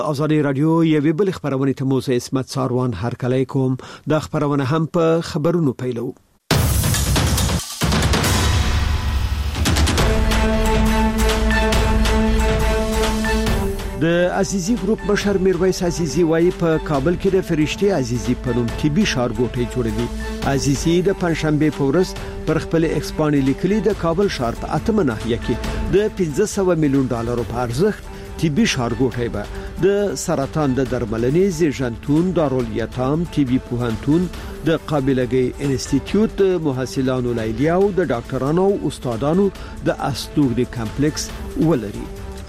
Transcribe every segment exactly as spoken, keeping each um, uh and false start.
آزادی رادیو یوې بل خبرونه ته موسی اسمت ساروان هرکلی کوم. د خبرونه هم په خبرونو پیلو. د عزیزی ګروپ مشر میرویس عزیزی وایي په کابل کې د فرشتي عزیزی په نوم طبي ښارګوټی جوړوي. عزیزی د پنځشنبه په ورځ پر خپل ایکسپانی لیکلي د کابل ښار په اتمه ناحیه کې د پنځه سوه میلیون ډالرو په ارزښت طبي ښارګوټی به د سرطان د درملنې زیږنتون دارالیتام طبي پوهنتون د قابلګۍ انسټیټیوټ د محصلانو لیلیه او د ډاکټرانو او استادانو د استوګنې کمپلیکس ولري.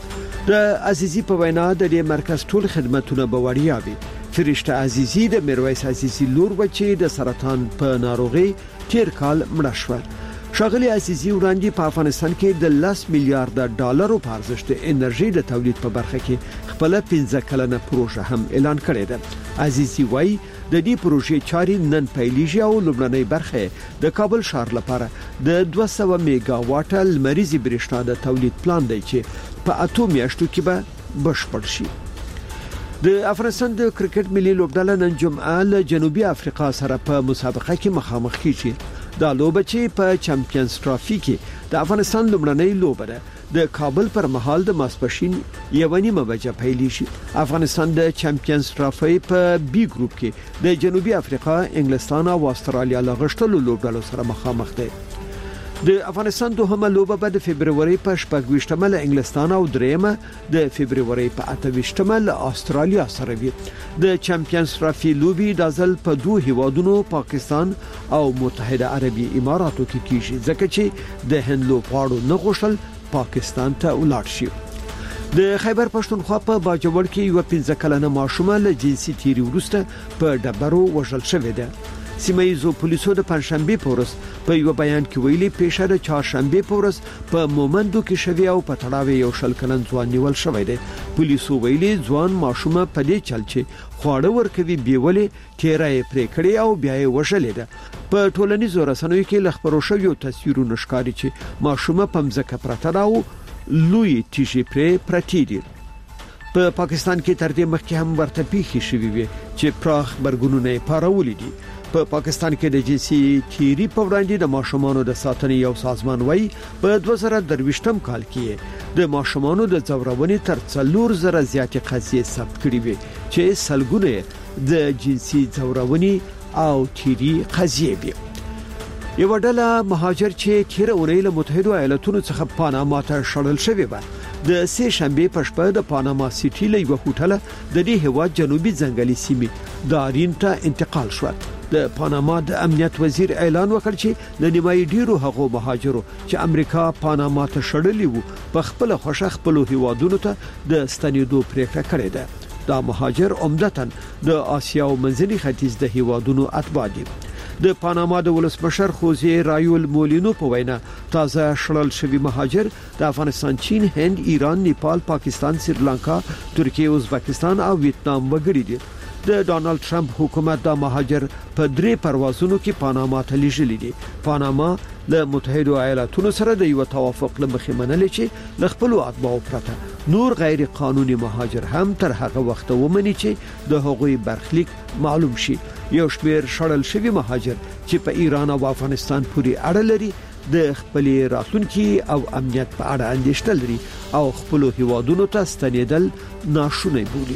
د عزیزی په وینا د دې مرکز ټول خدماتونه به وړیا وي. فرشته عزیزی د میرویس عزیزی لور بچي د سرطان په ناروغي تیر کال مړه شو. شاغلی عزیزی وړاندې په افغانستان کې د لس میلیارډ ډالرو په ارزښت د انرژي د تولید په برخه کې خپل پنځه کلنه پروژه هم اعلان کړې ده. عزیزی وایي د دې پروژې چاري نن پیلېږي او لومړنۍ برخه د کابل ښار لپاره د دوه سوه میگا واټ لمریزي برېښنا د تولید پلان دی چې په اته میاشتو کې به بشپړ شي. د افغانستان د کرکټ ملي لوبډله نن جمعه له جنوبي افریقا سره په مسابقه کې مخامخ کیږي. دا لوبه چې په چمپیونز ټرافي کې د افغانستان لومړنۍ لوبه ده د کابل پر مهال د ماسپښین یو نیمه بجې پیلېږي. افغانستان د چمپیونز ټرافي په بي ګروپ کې د جنوبي افریقا، انګلستان او استرالیا لغښتلو لوبډلو سره مخامخ دی. د افغانستان دوهمه لوبه به د فبرवरी په شپږ له انګلستان او دریمه د فبرवरी په اته له استرالیا سره وي. د چمپیونز ټرافي لوبي د ځل په دوه هیوادونو پاکستان او متحده عربي اماراتو کې کیږي ځکه چې د هند لوبغاړو نه غوښتل پاکستان ته ولاړ شي. د خیبر پښتونخوا په باجوړ کې یو پنځه کلنه ماشومه له جنسي تیری وروسته په ډبرو وژل شوې ده. سیمه ییزو پولیسو د پنځشنبه په ورځ په یو بیان کې ویلي پیښه د چهارشنبه په ورځ په مومندو کې شوی او په تړاو یو شل کلن ځوان نیول شوی دی. پولیسو ویلي ځوان ماشومه په دې چل چې خواړه ورکوي بیولې تیرای پرې کړی او بیا یې وژلې ده. په ټولنیزو رسنیو کې لخبرو شوی تصویرونه ښکاري چې ماشومه په مځکه پرته ده او لوی تیشي پرې پرتی دي. په پا پاکستان کې تر دې مخکې هم ورته پیښې شوې وي چې پراخ برګونونه پارولې دي. په پا پاکستان کې د جنسي تیری په وړاندې د ماشومانو د ساتنې یو سازمان وایي په دوه زره درویشتم کال کې د ماشومانو د ځورونې تر څلور زره زیاتې قضیې ثبت کړې وي چې سلګونه د جنسي ځورونې او تیری قضیې وي. یو ډله مهاجر چې تیر اونۍ له متحده ایالاتونو څخه پاناما ته شړل شوی و د سه شنبه په شپه د پاناما سیټي له یو هوټل د دې هواد جنوبي ځنګلي سیمې دارین ته انتقال شو. د پاناما د امنیت وزیر اعلان وکړ چې د نیمایي ډیرو هغو مهاجرو چې امریکا پاناما ته شړلي وو په خپل خوښه خپل هیوادونو ته د ستنېدو پریکړه کړې ده. دا مهاجر عمدتاً د آسیا او منځني ختیځ د هیوادونو اتباع دي. د پاناما د ولسمشر خوزی رایول مولینو په وینا تازه شړل شوی مهاجر د افغانستان، چین، هند، ایران، نیپال، پاکستان، سریلانکا، ترکیه، ازبکستان او ویتنام وګړي دي. د ډانلډ ټرمپ حکومت د مهاجر په درې پروازونو کې پاناما ته لیږلي دي. پاناما له متحده ایالاتونو سره د یو توافق لمخې منلې چې ل خپل اتباعو پرته نور غیر قانوني مهاجر هم تر هغه وخت ومني چې د هغوی برخلیک معلوم شي. یو شمېر شړل شوی مهاجر چې په ایران او افغانستان پورې اړه لري د خپل راتلونکي او امنیت په اړه اندېښنه لري او خپل هیوادونو ته ستنېدل ناشونی بولي.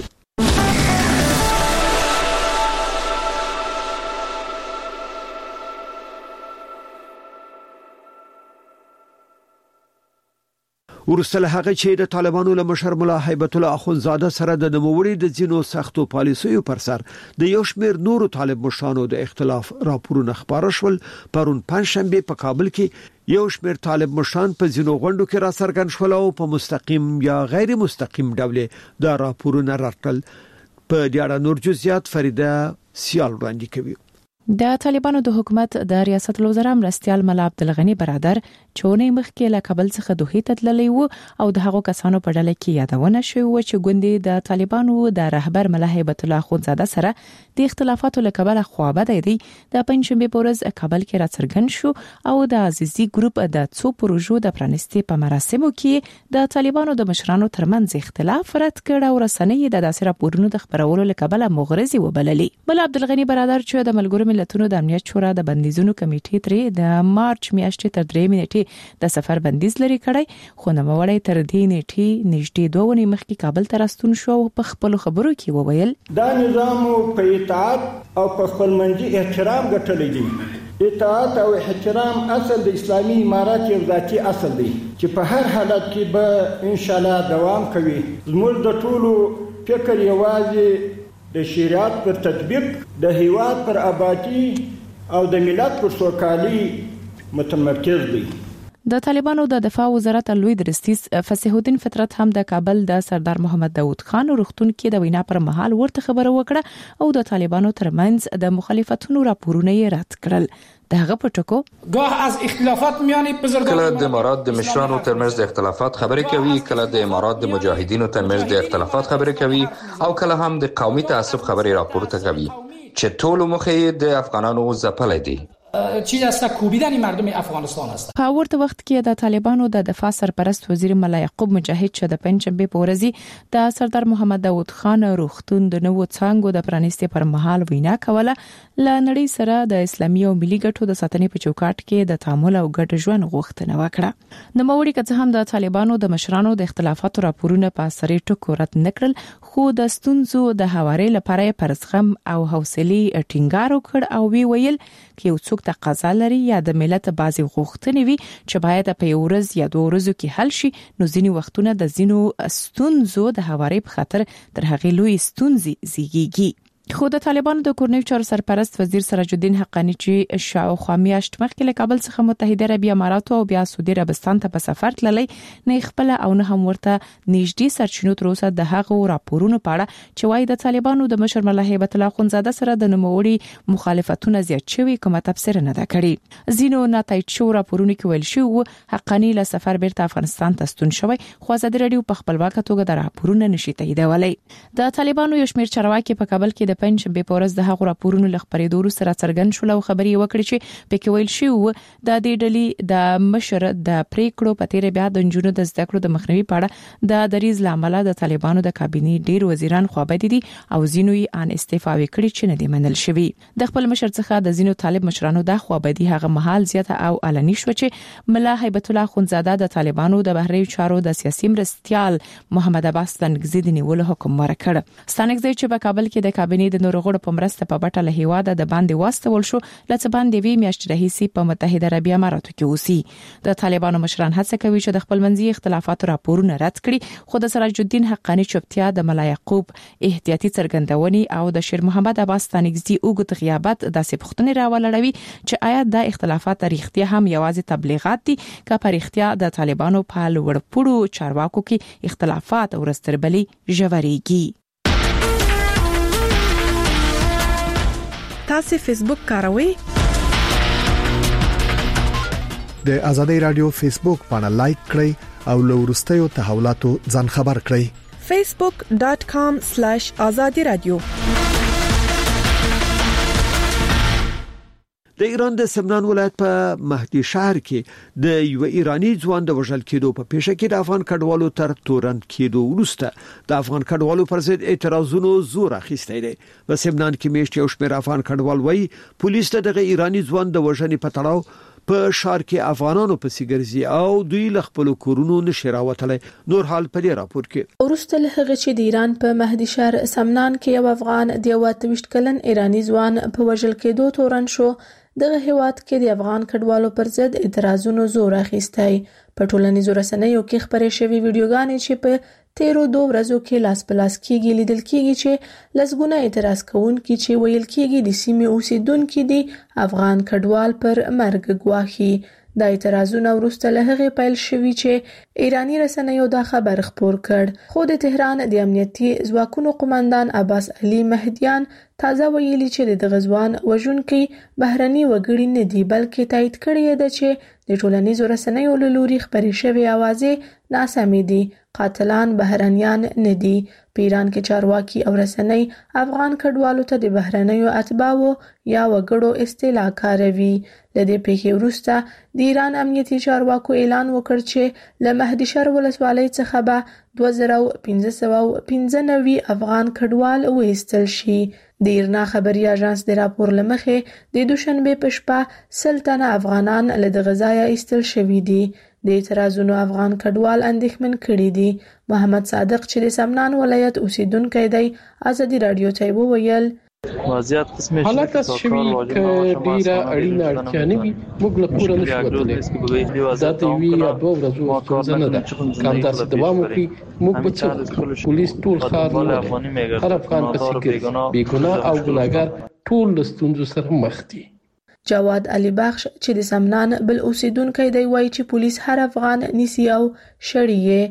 ورسله هغه چې د طالبانو له مشر مولا هیبت الله اخونزاده سره د نوموړي د ځینو سختو پالیسیو پر سر د یو شمېر نورو طالب مشرانو د اختلاف راپورونه خبره شول. پرون پنځشنبه په کابل کې یو شمېر طالب مشران په ځینو غونډو کې را څرګند شول او په مستقیم یا غیر مستقیم ډول دا راپورونه راټول. په دې اړه نور جزئیات فریده سیال وړاندې کوي. د طالبانو د حکومت د ریاست الوزرا مرستيال ملا عبدالغنی برادر چونې مخکې له کابل څخه دوحې ته تللی و او د هغو کسانو په ډله کې یادونه شوې و چې ګوندې د طالبانو د رهبر ملا هیبت الله اخوندزاده سره د اختلافاتو له کبله خوابه دی د پنځشنبه په ورځ کابل کې راڅرګند شو او د عزیزي ګروپ د څو پروژو د پرانستي په مراسمو کې د طالبانو د مشرانو ترمنځ اختلاف رد کړ او رسنۍ د داسې راپورونو د خبرولو له کبله مغرضي وبللې. ملا عبدالغنی برادر چې د ملګرو ملتونو د امنیت شورا د بندیزونو کمیټې ترې د مارچ میاشتې تر درې نیټې د سفر بندیز لري کړی، خو نوموړی تر دې نیټې نږدې دوه ونې مخکې کابل ته راستون شو او په خپل خبرو کې وویل دا نظام په اطاعت او په خپلمنځي احترام ګټلی دی. اطاعت او احترام اصل د اسلامي امارات یو ذاتي اصل دی چې په هر حالت کې به ان شاء الله دوام کوي. زموږ د ټولو فکر یوازې د شریعت پر تطبیق، د هیواد پر آبادی او د ملت پر سوکالي متمرکز دی. د طالبانو د دفاع وزارت لوی درستیز فصیح الدین فطرت هم د کابل د سردار محمد داود خان روغتون کې د وینا پر مهال ورته خبره وکړه او د طالبانو ترمنځ د مخالفتونو راپورونه یې رد کړل. دغه پټکو گاه از اختلافات میان بزرگان کله د امارات د مشرانو ترمنځ د اختلافات خبرې کوي، کله د امارات د مجاهدینو ترمنځ د اختلافات خبرې کوي او کله هم د قومي تعصب خبرې راپورته کوي چې ټول مخې د افغانانو ځپل دي. چیز است کوبیدن مردم افغانستان است. په ورته وخت کې د طالبانو د دفاع سرپرست وزیر ملا یعقوب مجاهد چې د پنځشنبه په ورځ د سردار محمد داود خان روغتون د نوو څنګهو د پرانستي پر مهال وینا کوله، ل نړۍ سره د اسلامي او ملي ګټو د ساتنې په چوکاټ کې د تعامل او ګډ ژوند غوښتنه وکړه. نو موري که هم د طالبانو د مشرانو د اختلافاتو راپورونه په سری ټکو رد نکړل، خو د ستونزو د هواري لپاره پرځخم او حوصله ټینګار وکړ او وی ویل کې یو څوک تقاضا لري یا د ملت بازي غوښتنې وي چې باید په یو ورځ یا دوه ورځو کې حل شي، نو ځینی وختونه د ځینو ستونزو د هواري په خاطر تر هغه لوی ستونزې زیږیږي. خو د طالبانو د کورنیو چارو سرپرست وزیر سراج الدین حقانی چې شاوخوا میاشت مخکې له کابل څخه متحده عربی امارات او بیا سعودي عربستان ته په سفر تللی، نه خپل او نه هم ورته نږدې سرچینو تر اوسه د هغو راپورونو په اړه چې وايي د طالبانو د مشر ملا هیبت الله اخوندزاده سره د نوموړي مخالفتونه زیات شوي کومه تفسیر نه ده کړې. ځینو ناتایید شو راپورونو کې ویل شو حقانی له سفر بیرته افغانستان ته ستون شوی، خو ازادي رادیو په خپلواکه توګه د راپورونو نشي تاییدولی. د طالبانو یو شمېر چارواکي په کابل کې د پنځشنبه په ورځ د هغو راپورونو لخبرېدو وروسته څرګند شول او خبرې وکړې چې پکې ویل شوی و د دې ډلې د مشر د پریکړو په تیر بیا د جنونو د زده کړو د مخنیوي په اړه د دریز لامل د طالبانو د کابینې ډیر وزیران خوابدي دي او ځینو یې ان استعفا وکړي چې نه دی منل شوی. د خپل مشر څخه د ځینو طالب مشرانو د خوابدي هغه محل زیاته او علني شو چې ملا هیبت الله اخوندزاده د طالبانو د بهري چارو د سیاسي مرستيال محمد عباس ستانکزي د نیولو حکم ورکړ. ستانکزي چې په کابل کې د کابینې د نورو غړو په مرسته په بټه له هیواده د باندې واستول شو، لڅ باندې وی میاشت رئیسي په متحده عربی اماراتو کې اوسي. د طالبانو مشران هڅه کوي چې د خپل منځي اختلافات راپورونه رد کړي، خو د سراج الدین حقانی چوپتیا د ملا یعقوب احتیاطي څرګندونې او د شیر محمد عباس ستانکزي اوږد غیابت داسې پوښتنې راولړوي چې آیا د اختلافات ریښتیا هم یوازې تبلیغات دي که په ریښتیا د طالبانو په لوړپوړو چارواکو کې اختلافات او رستربلي ژورېږي. تاسو فیسبوک کاروئ؟ د ازادي رادیو فیسبوک باندې لایک کړئ او لو ورستیو تحولاتو ځان خبر کړئ. facebook dot com slash azadi radio. د ایران د سمنان ولایت په مهدی شهر کې د یو ایرانی ځوان د وژل کېدو په پیښه کې د افغان کډوالو تر تورن کېدو وروسته د افغان کډوالو پر ضد اعتراضونو زور اخیستی دی. په سمنان کې میشت یو شمېر افغان کډوال وایي پولیس ته دغه ایرانی ځوان د وژنې په تړاو په شهر کې افغانانو په سیګرزي او دوی لخپل کورونو نشي راوتلی. نور حال په دې راپور کې ورسته له هغه چې د ایران په مهدی شهر سمنان کې یو افغان د یو اتویشت کلن ایرانی ځوان په وژل کېدو تورن شو، دغه هیواد کې د افغان کډوالو پر ضد اعتراضونو زور اخیستی. په ټولنیزو رسنیو کې خبرې شوې ویډیوګانې چې په تیرو دوه ورځو کې لاس په لاس کېږي لیدل کېږي چې لسګونه اعتراض کوونکي چې ویل کېږي د سیمې اوسیدونکي دي افغان کډوال پر مرګ ګواښي. د اعتراضونو وروسته له هغې پیل شوي چې ایرانی رسنیو دا خبر خپور کړ. خو د تهران د امنیتي ځواکونو قومندان عباس علي مهدیان تازه ویلي چې د غزوان وژونکي بهرني وګړي نه دي، بلکې تایید کړی دی چې د ټولنیزو رسنیو له لوري خپرې شوې اوازې ناسمې دي. قاتلان بهرنیان نه دي. په ایران کې چارواکي او رسنۍ افغان کډوالو ته د بهرنیو اتباعو یا وګړو اصطلاح کاروي. له دې پیښې وروسته د ایران امنیتي چارواکو اعلان وکړ چې له مهدي شهر ولسوالۍ څخه به دوه زره پنځه سوه پنځه نوي افغان کډوال وایستل شي. د ایرنا خبري اژانس د راپور لمخې د دوشنبه په شپه سل تنه افغانان له دغه ځایه ایستل شوي دي. د اعتراضونو افغان کډوال اندېښمن کړي دي. محمد صادق چې د سمنان ولایت اوسیدونکی دی ازادي رادیو ته وویل وضعیت قسمه حالت از شوی که ډیره اړینه اړتیا نه وي موږ له کوره نشو وتلی. دا د یوې یا دوه ورځو ستونزه نه ده. که همداسې دوام وکړي موږ به څه وکړو. پولیس ټول ښار نه لري. هر افغان پسې ګرځي. بېګناه او ګناهګار ټول له ستونزو سره مخ دي. جواد علي بخش چې د سمنان بل اوسیدونکی دی وایي چې پولیس هر افغان نیسي او شړي یې.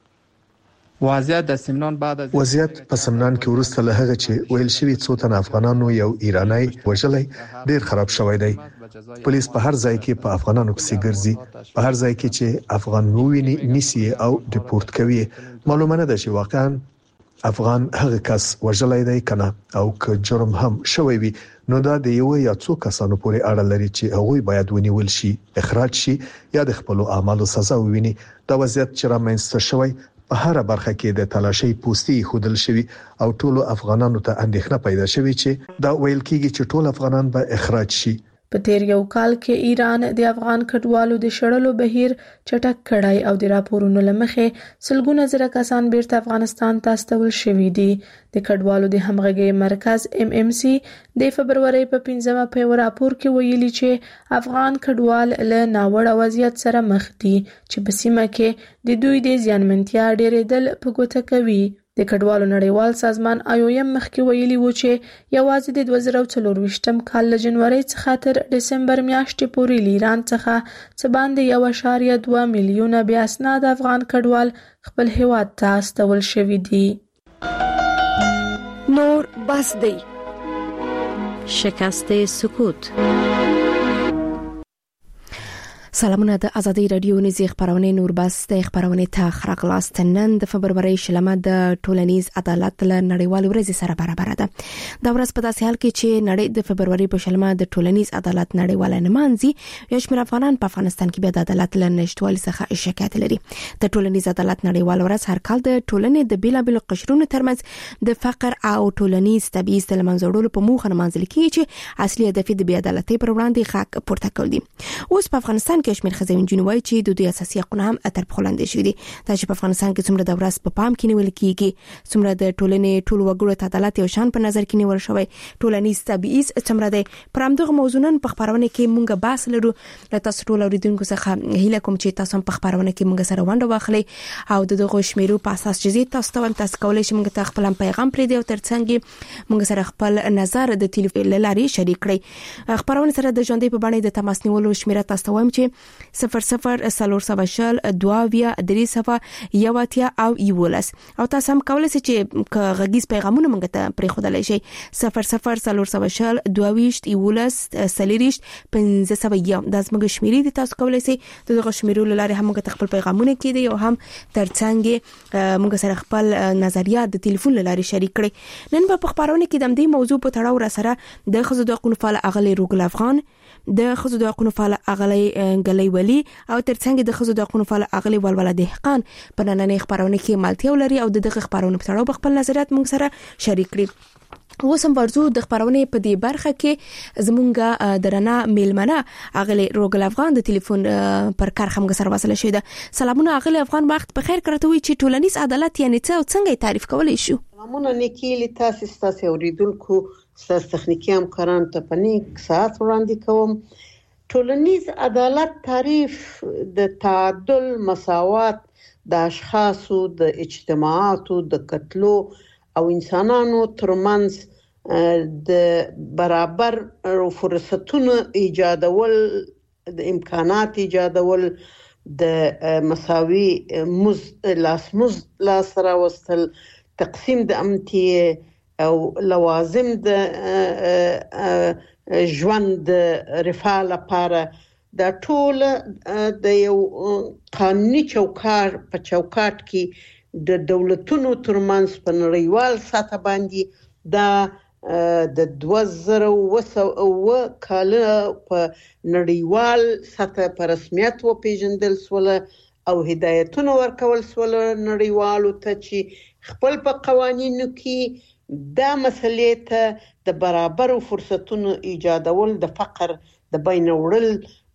وضعیت د سمنان بعد از وضعیت په سمنان کې ورسته له هغه چې ویل شوی څو تن افغانانو یو ایرانی وژلای ډیر خراب شوی دی. پولیس په هر ځای کې په افغانانو پسې ګرځي. په هر ځای کې چې افغان وویني نیسي او ډیپورت کوي. معلومه نه ده چې واقعا افغان هغه کس وژلای دی کنه او که جرم هم شوی وي نو دا د یو یا څو کسانو پورې اړه لري چې هغوی باید ونیول شي، اخراج شي یا د خپل اعمالو سزا وویني. دا وضعیت چې رامنځته شوی په هر برخه کې د تلاشي پوسټي خودل شوی او ټول افغانانو ته اندېښنه پیدا شوی چې دا ویل کېږي چې ټول افغانان به اخراج شي. په تیر یو کال کې ایران د افغان کډوالو د شړلو بهیر چټک کړای او د راپورونو لمخې سلګونه زره کسان بیرته افغانستان ته استول شوي دي. د کډوالو د همغږي مرکز ام ام سي د فبرवरी په پنځمه په یو راپور کې ویلي چې افغان کډوال له ناوړه وضعیت سره مخ دي چې په سیمه کې د دوی د زیانمنتیا ډېرېدل په ګوته کوي. د کډوالو نړیوال سازمان آی او ایم مخکې ویلي و چې یوازې د دوه زره څلرویشتم کال له جنوري څخه تر دسمبر میاشتې پورې له ایران څخه څه باندې یو اعشاریه دوه میلیونه بې اسناده افغان کډوال خپل هیواد ته استول شوي دي. نور بس دی شکست سکوت. سلامونه د ازادي رادیو نږدې خبرونه نور بس د خبرونه ته خرغلاست. نن د فبرवरी شلمه د ټولنیز عدالت له نړیوال ورځ سره برابر ده. دا ورځ په داسې حال کې چې نړۍ د فبرवरी په شلمه د ټولنیز عدالت نړیوال نمانځي. یو شمېر افغانان په افغانستان کې بیا د عدالت له نشټوالي څخه شکایت لري. د ټولنیز عدالت نړیوال ورځ هر کال د ټولنې د بیلابیلو قشرونو ترمنځ د فقر او ټولنیز تبعیض د منځوړلو په موخه نمانځل کیږي چې اصلي هدف د بې عدالتۍ پر وړاندې غږ پورته کول دي. اوس په افغانستان کې شمېر خزین جنوي چې د دوی اساسي حقوق هم تر پخلاندې شوی دي. دا چې په افغانستان کې څومره د ورځ په پام کې نیول کیږي، څومره د ټولنې ټول وګړو ته عدالت یو شان په نظر کې نیول شوی، ټولنیز تبعیض څومره دی. پر همدغه موضوعن په خبرونه کې مونږ بحث لرو. له تاسو ټول اوریدونکو څخه هیله کوم چې تاسو په خبرونه کې مونږ سره ونډه واخلئ او د دغه شمیرو په اساس چې تاسو ته تاسو کولای شئ مونږ ته خپل پیغام پرې دی او ترڅنګ مونږ سره خپل نظر د ټلیفون لارې شریک کړئ. خبرونه سره د ژوندۍ په باندې د تماس نیولو شمیره تاسو وایم چې صفر صفر سلور سوه شل دواویا درې سوه یو اتیا او یولس او تاسو هم کولای شئ چې غږیز پیغامونه مونږ ته پرې خودلای شئ. صفر صفر سلور سوه شل دواویشت یولس سلیریشت پنځه سوه یو د زموږ شمیرې دي. تاسو کولای شئ دغه شمیرو لاره هم مونږ ته خپل پیغامونه کړئ او هم ترڅنګ مونږ سره خپل نظریات د ټلیفون لاره شریک کړئ. نن په خبرونه کې د دې موضوع په تړاو را سره د خزو د حقوقو فعال اغلی روګل افغان، د خزو د حقوقو فعال اغلی غلی ولی او ترڅنګ د خزو د حقوقو فعال اغلی ولوله دهقان په نننۍ خبرونه کې مالتیا ولري او د دغه خبرونه په تړاو خپل نظریات موږ سره شریک کړي. اوس هم ورزو د خبرونه په دې برخه کې زمونږه درنه میلمنه اغلی روګل افغان د ټلیفون پر کار هم سره وصل شوی ده. سلامونه اغلی افغان، وخت په خیر. کرته وی چې ټولنیز عدالت یعنی څه او څنګه تعریف کولای شو؟ سلامونه نیکیلی تاسو ستاسو اوریدونکو ستاسو تخنیکی همکارانو ته په نیک ساعت وړاندې کوم. ټولنیز عدالت تعریف د تعادل، مساوات د اشخاصو، د اجتماعاتو، د کتلو او انسانانو ترمنځ د برابر فرصتونو ایجادول د امکانات ایجادول، د مساوي مزد لاسمزد لاس راوستل، تقسیم د امتیه او لوازم د ژوند رفاه لپاره دا ټول د یو قانوني چوکاټ په چوکاټ کې د دولتونو ترمنځ په نړیوال سطح باندې دا د دوه زره اوه کال په نړیوال سطح په رسمیت وپیژندل سول او هدایتونه ورکول سول نړیوالو ته چې خپل په قوانینو کې دا مسلې ته د برابر فرصتونو ایجادول، د فقر د بین وړل،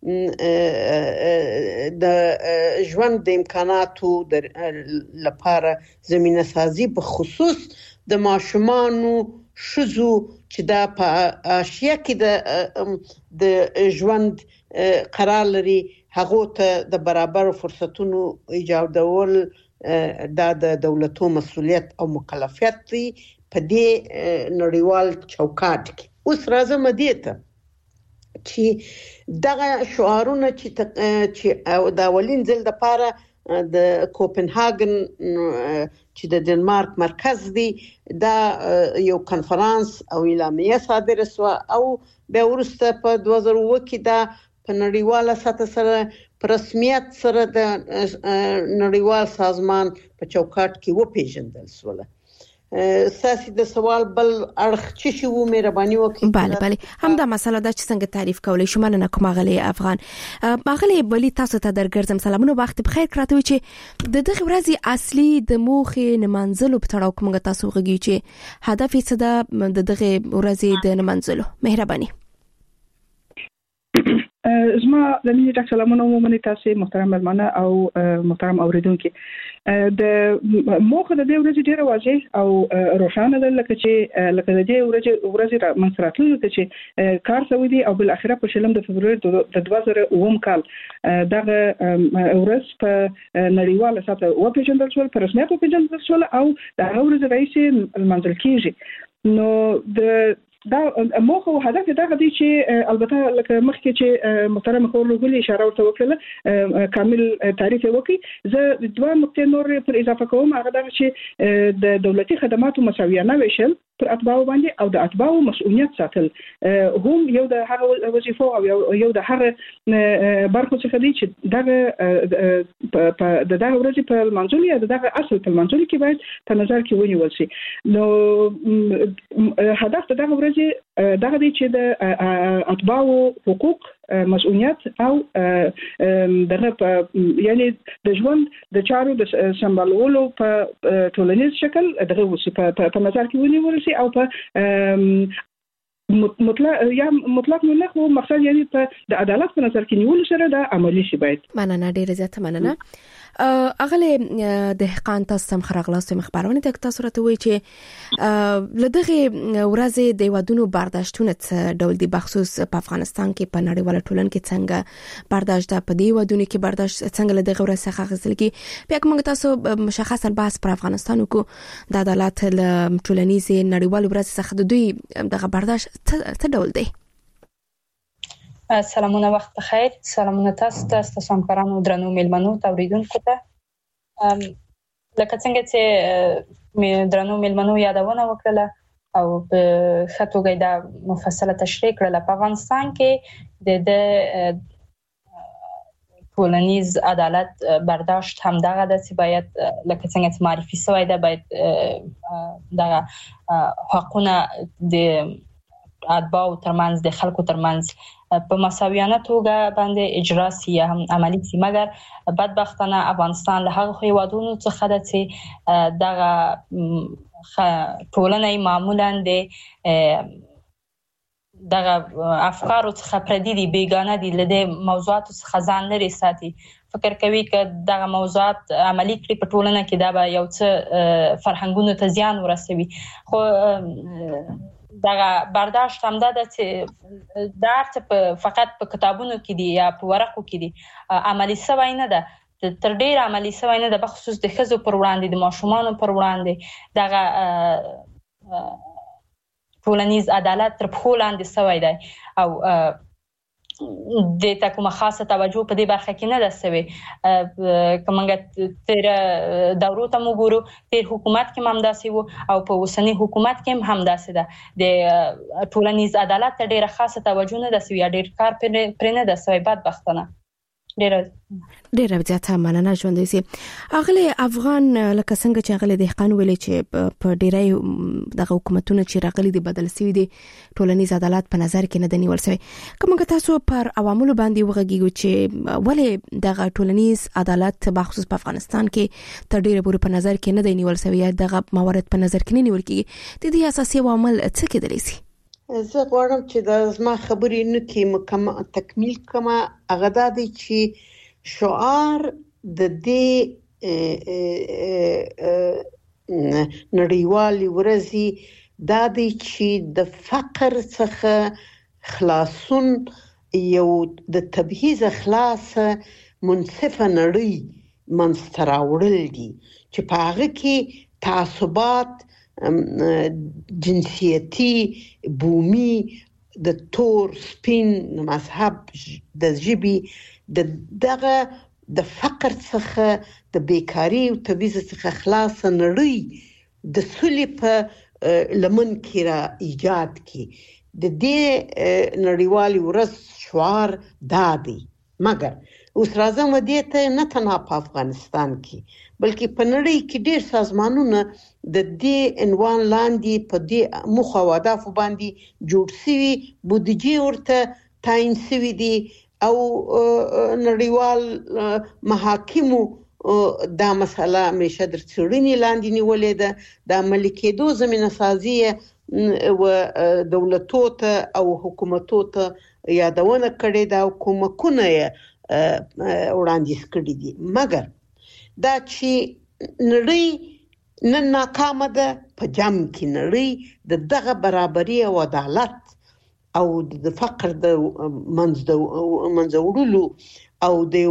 د ژوند د امکاناتو لپاره زمینه سازي، په خصوص د ماشومانو شذو چې دا په آشیا کې د ژوند قرار لري، هغه ته د برابر فرصتونو ایجادول دا د دولتو مسؤلیت او مکلفیت دی په دې نړیوال چوکاټ کې. اوس راځم دې ته چې دغه شعارونه چې د اولین ځل لپاره د کوپنهاګن چې د ډنمارک مرکز دی دا یو کنفرانس او اعلامیه صادره شوه او بیا وروسته په دوه زره اووه کې دا په نړیواله سطح سره په رسمیت سره د نړیوال سازمان په چوکاټ کې وپیژندل شوله. ساسي د سوال بل اړخ چې شو مهرباني وکړئ. بله بله همدا مسله ده چې څنګه تعریف کولای شو. مننه کوم غلي افغان مغلي بلی تاسو ته درګرځم. سلامونه، وخت بخیر. کراته چې د دغه ورځې اصلي د موخې نمانځلو په تړاو کومه تاسو غږی چې هدف یې څه ده د دغه ورځې د نمانځلو؟ مهرباني. زما د مینې ډک سلامونه ومنئ تاسو محترم مېلمانه او محترم اوریدونکو. د موخه د دې ورځې ډیره واضح او روښانه ده، لکه چې لکه د دې ورځې ورځې منصراتلو ته چې کار شوی دی او بل اخره په شلم د فبرवरी د دوه زره اووه کال دغه ورځ په نړیواله سطح وپیژندل شو، په رسمیت وپیژندل شو او د هغه ورځ رئیس المنزل کیږي. نو د دا موخه او هدف دغه دی چې البته لکه مخکې چې محترم خورلوګل اشاره ورته وکړه کامل تعریف وکړي، زه دوه نقطې نور پر اضافه کوم. هغه دا چې د دولتي خدماتو مساویانه ویشل پر اتباعو باندې او د اتباعو مسؤلیت ساتل هم یو د هغه وظیفو او یو د هغه برخو څخه دی چې دغه په دغه ورځ په منځل یا دغه اصل په منځل کې باید په نظر کې ونیول شي. نو هدف دغه دغه دی چې د اتباعو حقوق، مسؤلیت او دغه په یعنی د ژوند د چارو د سمبالولو په ټولنیز شکل دغه وسی په نظر کې ونیول شي او په مطلق یا مطلق نه خو مقصد یعنی په د عدالت په نظر کې نیول سره د عملی شي باید. مننه ډیره زیاته مننه. اغله د حقان تاسو سم خرغلاست مخبرونه د تاسو راته وی چې لدغه ورځې د ودونو برداشتونه ډول دي، بخصوص په افغانستان کې په نړیواله ټولنه کې څنګه برداشت ده، په دې ودونو کې برداشت څنګه لدغه ورځ څخه غوښتل کی. بیا کوم تاسو مشخصا بحث پر افغانستان کو د عدالت ټولنیز نړیوال ورځ څخه د دوی دغه برداشت څه ډول دی؟ سلامونه، وخت بخیر. سلامونه تاسو ته، تاسو همکارانو، درنو میلمنو، اوریدونکو ته. لکه څنګه چې درنو میلمنو یادونه وکړه او په خاطر دا مفصله تشریح کړل، په افغانستان کې د ټولنیز عدالت برداشت هم دغه د سی باید لکه څنګه چې معرفي شوی ده، باید دغه حقونه د اتباعو ترمنځ د خلکو ترمنځ په مساویانه توګه باندې اجرا سی یا هم عملی سی. مګر بدبختانه افغانستان له هغه هیوادونو څخه ده چې دغه ټولنه معمولا د دغه افکارو څخه پردي دي، بیگانه دي، لده موضوعاتو څخه ځان لري ساتي. فکر کوي چې دغه موضوعات عملی کړي په ټولنه کې دا به یو څه فرهنګونو ته زیان ورسوي. خو دغه برداشت هم ده چې دا فقط په کتابونو کې دي یا په ورقو کې دي، عملی شوی نه ده. تر ډیر عملی شوی نه ده، بخصوص د ښځو پر وړاندې، د ماشومانو پر وړاندې. دغه ټولنیز عدالت تر پښو لاندې شوی دی او د تا کومه خاصه توجه په دې برخه کې نه ده سوي. کومه تیر دورو ته وګورو، تیر حکومت کې هم داسې وو او په اوسنی حکومت کې هم داسې ده. د ټولنیز عدالت ته ډیره خاصه توجه نه ده سوي، ډیر کار پرې نه ده سوي. بدبختانه ډیره ډیره زیاته مننه ژوندۍ سي. اغلی افغان لکه څنګه چې اغلی دهقان ویلې چې په ډیرای د حکومتونو چې راغلي دي بدل سوي دي، ټولنیز عدالت په نظر کې نه دی نیول سوی. کومه تاسو پر عوامل باندې وغږیږو چې ولې د ټولنیز عدالت په خصوص په افغانستان کې تر ډیره پورې په نظر کې نه دی نیول سوی، یا دغه موارد په نظر کې نه نیول کیږي؟ د دې اساسي عوامل څه کېدلی سي؟ زه غواړم چې د زما خبرې نه کې مکمل تکمیل کما هغه دا دی چې شعار د دې نړیوالې ورځې دا دی چې د فقر څخه خلاصون یو د تبعیض خلاص منصفه نړۍ منځته راوړل دي چې په هغه کې تعصبات جنسیتی، بومي، د تور سپین مذهب، د ژبې د دغه د فقر څخه د بیکاری او تبعیض څخه خلاص نړۍ د سولې په لمن کې را ایجاد کی. د دې نړیوالې ورځ شعار دا دی. مګر اوس راځم دې ته نه تنها په افغانستان کې بلکې په نړۍ کې ډېر سازمانونه د دې عنوان لاندې په دې موخه او اهدافو باندې جوړ شوي، بودیجې ورته تعیین شوي دي او نړیوال محاکمو دا مسله همیشه در څېړنې لاندې نیولې ده. د عملي کېدو زمینه سازي و دولتو ته او حکومتو ته یادونه کړې ده او کومکونه یې وړاندیز کړي دي. مګر دا چې نړۍ نن ناکامه ده په جمع کې نړۍ د دغه برابري او عدالت او د فقر د منځوړلو او د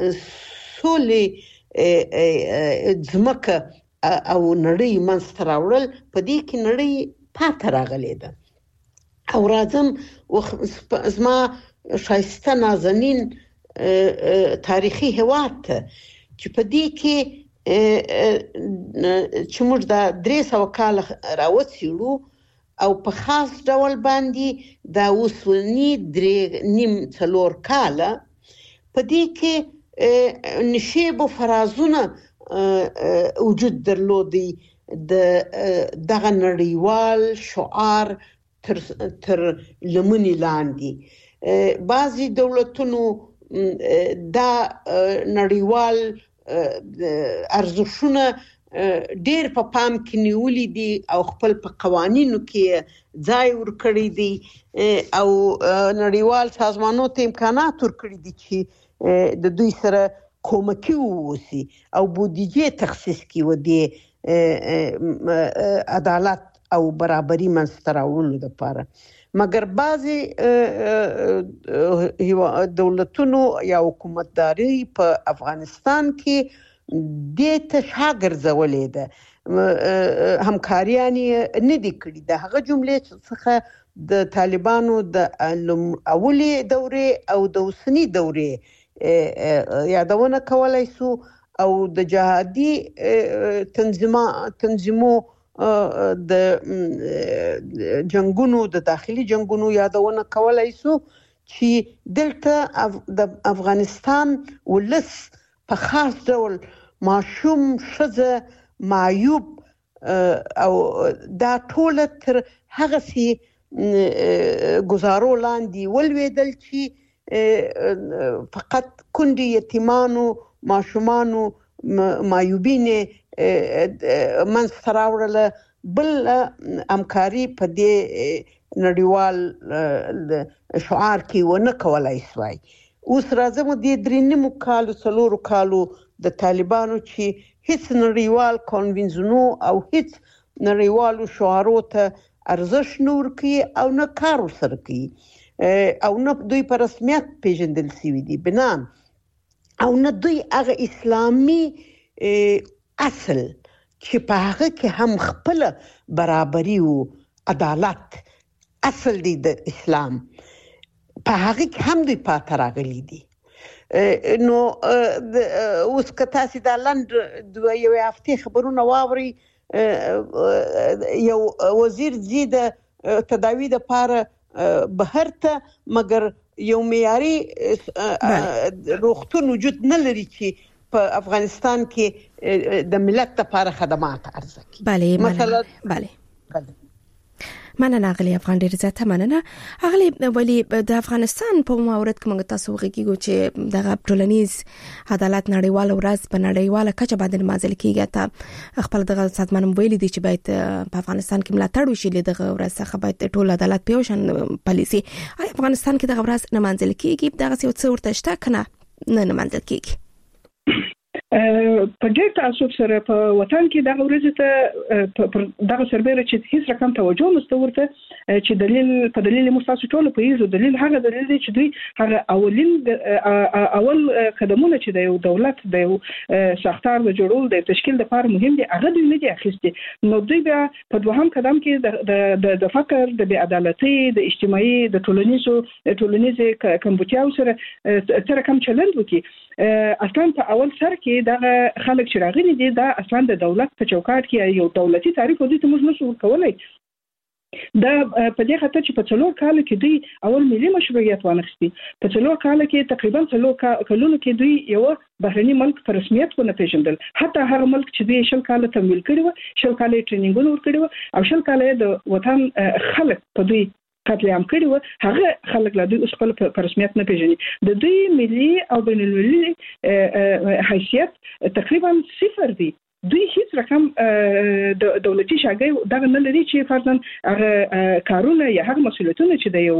سولې ځمکه او نړۍ منځته راوړل په دې کې نړۍ پاتې راغلې ده. او راځم زما شایسته نازنین تاریخي هیواد ته چې په دې کې چې موږ دا درې سوه کاله راوڅېړو او په خاص ډول باندې دا اوسني درې نیم څلور کاله په دې کې نشیب و فرازونه وجود درلودي د دغه نړیوال شعار تر تر لمنې لاندې. بعضې دولتونو دا نړیوال ارزښتونه ډېر په پام کې نیولي دي او خپل په قوانینو کې ځای ورکړی دی او نړیوال سازمانونو ته امکانات ورکړي دي چې د دوی سره کومکي واوسي او بودیجې تخصیص کړي و د عدالت او برابري منځته راوړلو دپاره. مګر بعضې دولتونو یا حکومتداري په افغانستان کې دې ته شا ګرځولې ده، همکاریان یې نه دي کړي. د هغه جملې څخه د طالبانو د اولې دورې او د اوسني دورې یادونه کولی سو او د جهادي تنظیمو د جنگونو د داخلي جنگونو یادونه کولای سو چې دلته د افغانستان ولس په خاص ډول ماشوم، ښځه، معیوب او دا ټول تر هغه سي گزارو لاندې ولوېدل چې فقط کونډې، یتیمانو، ماشومانو، معیوبینې منځته راوړله. بل همکاري په دې نړیوال شعار کې ونه کولای سوای. اوس راځم دې درې نیمو کالو څلورو کالو د طالبانو چې هیڅ نړیوال کنوینشنونو او هیڅ نړیوالو شعارو ته ارزښت نه ورکوي او نه کار ورسره کوي او نه دوی په رسمیت پیژندل شوي دي بنا او نه دوی هغه اسلامي اصل چې په هغه کې هم خپل برابري او عدالت اصل دی د اسلام. په هغه کې هم دوی پاتې راغلي دي. نو اوس که تاسو د لند د یو هفتې خبرونه واوري یو وزیر زی د تداوی د لپاره بهر ته مګر یو معیاري روغتون وجود نه لري چې په افغانستان کې د ملت لپاره خدمات ارزه کوي. بله مثلا بله مننه غلی افغان ډیر زیاته مننه اغلی ولی د افغانستان په مورد کې موږ تاسو غږیږو چې د ټولنیز عدالت نړیوال ورځ په نړیواله کچه باندې مازل کیږي ته خپل د سازمان ویلي دي چې باید په افغانستان کې ملاتړ وشي دغه ورځ څخه باید ټول عدالت پیوشن پالیسي افغانستان کې دغه ورځ نه مازل کیږي دغه څه څه ورته شته کنه نه نه مازل کیږي. په ډېر تاسو سره په وطن کې دغه ورځ ته دغه سربېره چې هیڅ رقم توجه نشته ورته چې دلیل په دلیل مستاسو ټول په یو دلیل هغه دلیل دی چې دوی هغه اولین اول قدمونه چې د یو دولت د یو ساختار د جوړول د تشکیل لپاره مهم دي هغه دوی نه دي اخیستي. نو دوی بیا په دوهم قدم کې د د فقر د بې عدالتۍ د اجتماعي د ټولنیزو ټولنیزې کمبودیاو سره تر کوم چلند وکي اصلا په اول سر کې دا خلک چې راغلي دي دا اصلا د دولت په چوکاټ کې یو دولتي تعریف ودی ته موږ نشو کولای. دا په دې خاطر چې په څلور کال کې دوی اول ملي مشروعیت وانخستي په څلور کال کې تقریبا څلور کلونو کې دوی یو بهرني ملک په رسمیت ونه پیژندل. حتی هر ملک چې دوی شل کال تمویل کړي و شل کال ټریننګونه ورکړي و او شل کال د وطن خلک په دوی قتل عام کړي و هغه خلک لا دوی اوس خپل په رسمیت نه پیژني. د دوی ملي او بین المللي حیثیت تقریبا صفر دی. دوی هیڅ رقم د دولتي شاګي دغه نه لري چې فرضاً هغه کارونه یا هغه مسؤلیتونه چې د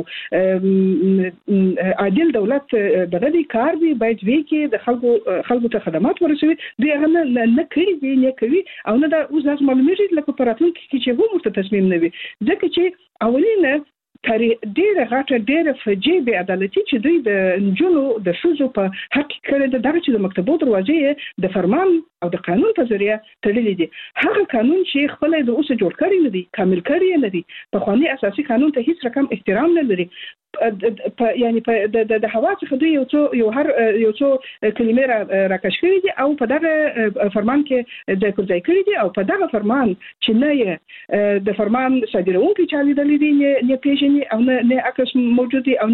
یو عادل دولت دغه دي کار دی باید وی کې د خلکو خلکو ته خدمات ورسوي دوی هغه نه کوي دی نه کوي او نه دا اوس لازم معلومیږي لکه پراتون کې چې وو مرته تصمیم نه وي ځکه چې اولینه کاری ډیره غاټه ډیره فجی بې عدالتي چې دوی د نجونو د شوزو په حق کړي د دغه چې د مکتبو دروازې د فرمان او د قانون په ذریعہ تړلې دي. هغه قانون چې خپل د اوسه جوړ کړی نه دي کامل کړی نه دي په خواني اساسي قانون ته هیڅ رقم احترام نه لري. په یعنی په د د هوا څخه دوی یو څو یو هر یو څو کلمې را راکش کړی دي او په دغه فرمان کې د کوځای کړی دي او په دغه فرمان چې نه د فرمان صادرونکو چالي د لیدي نه پیژني او نه نه عکس موجود دي او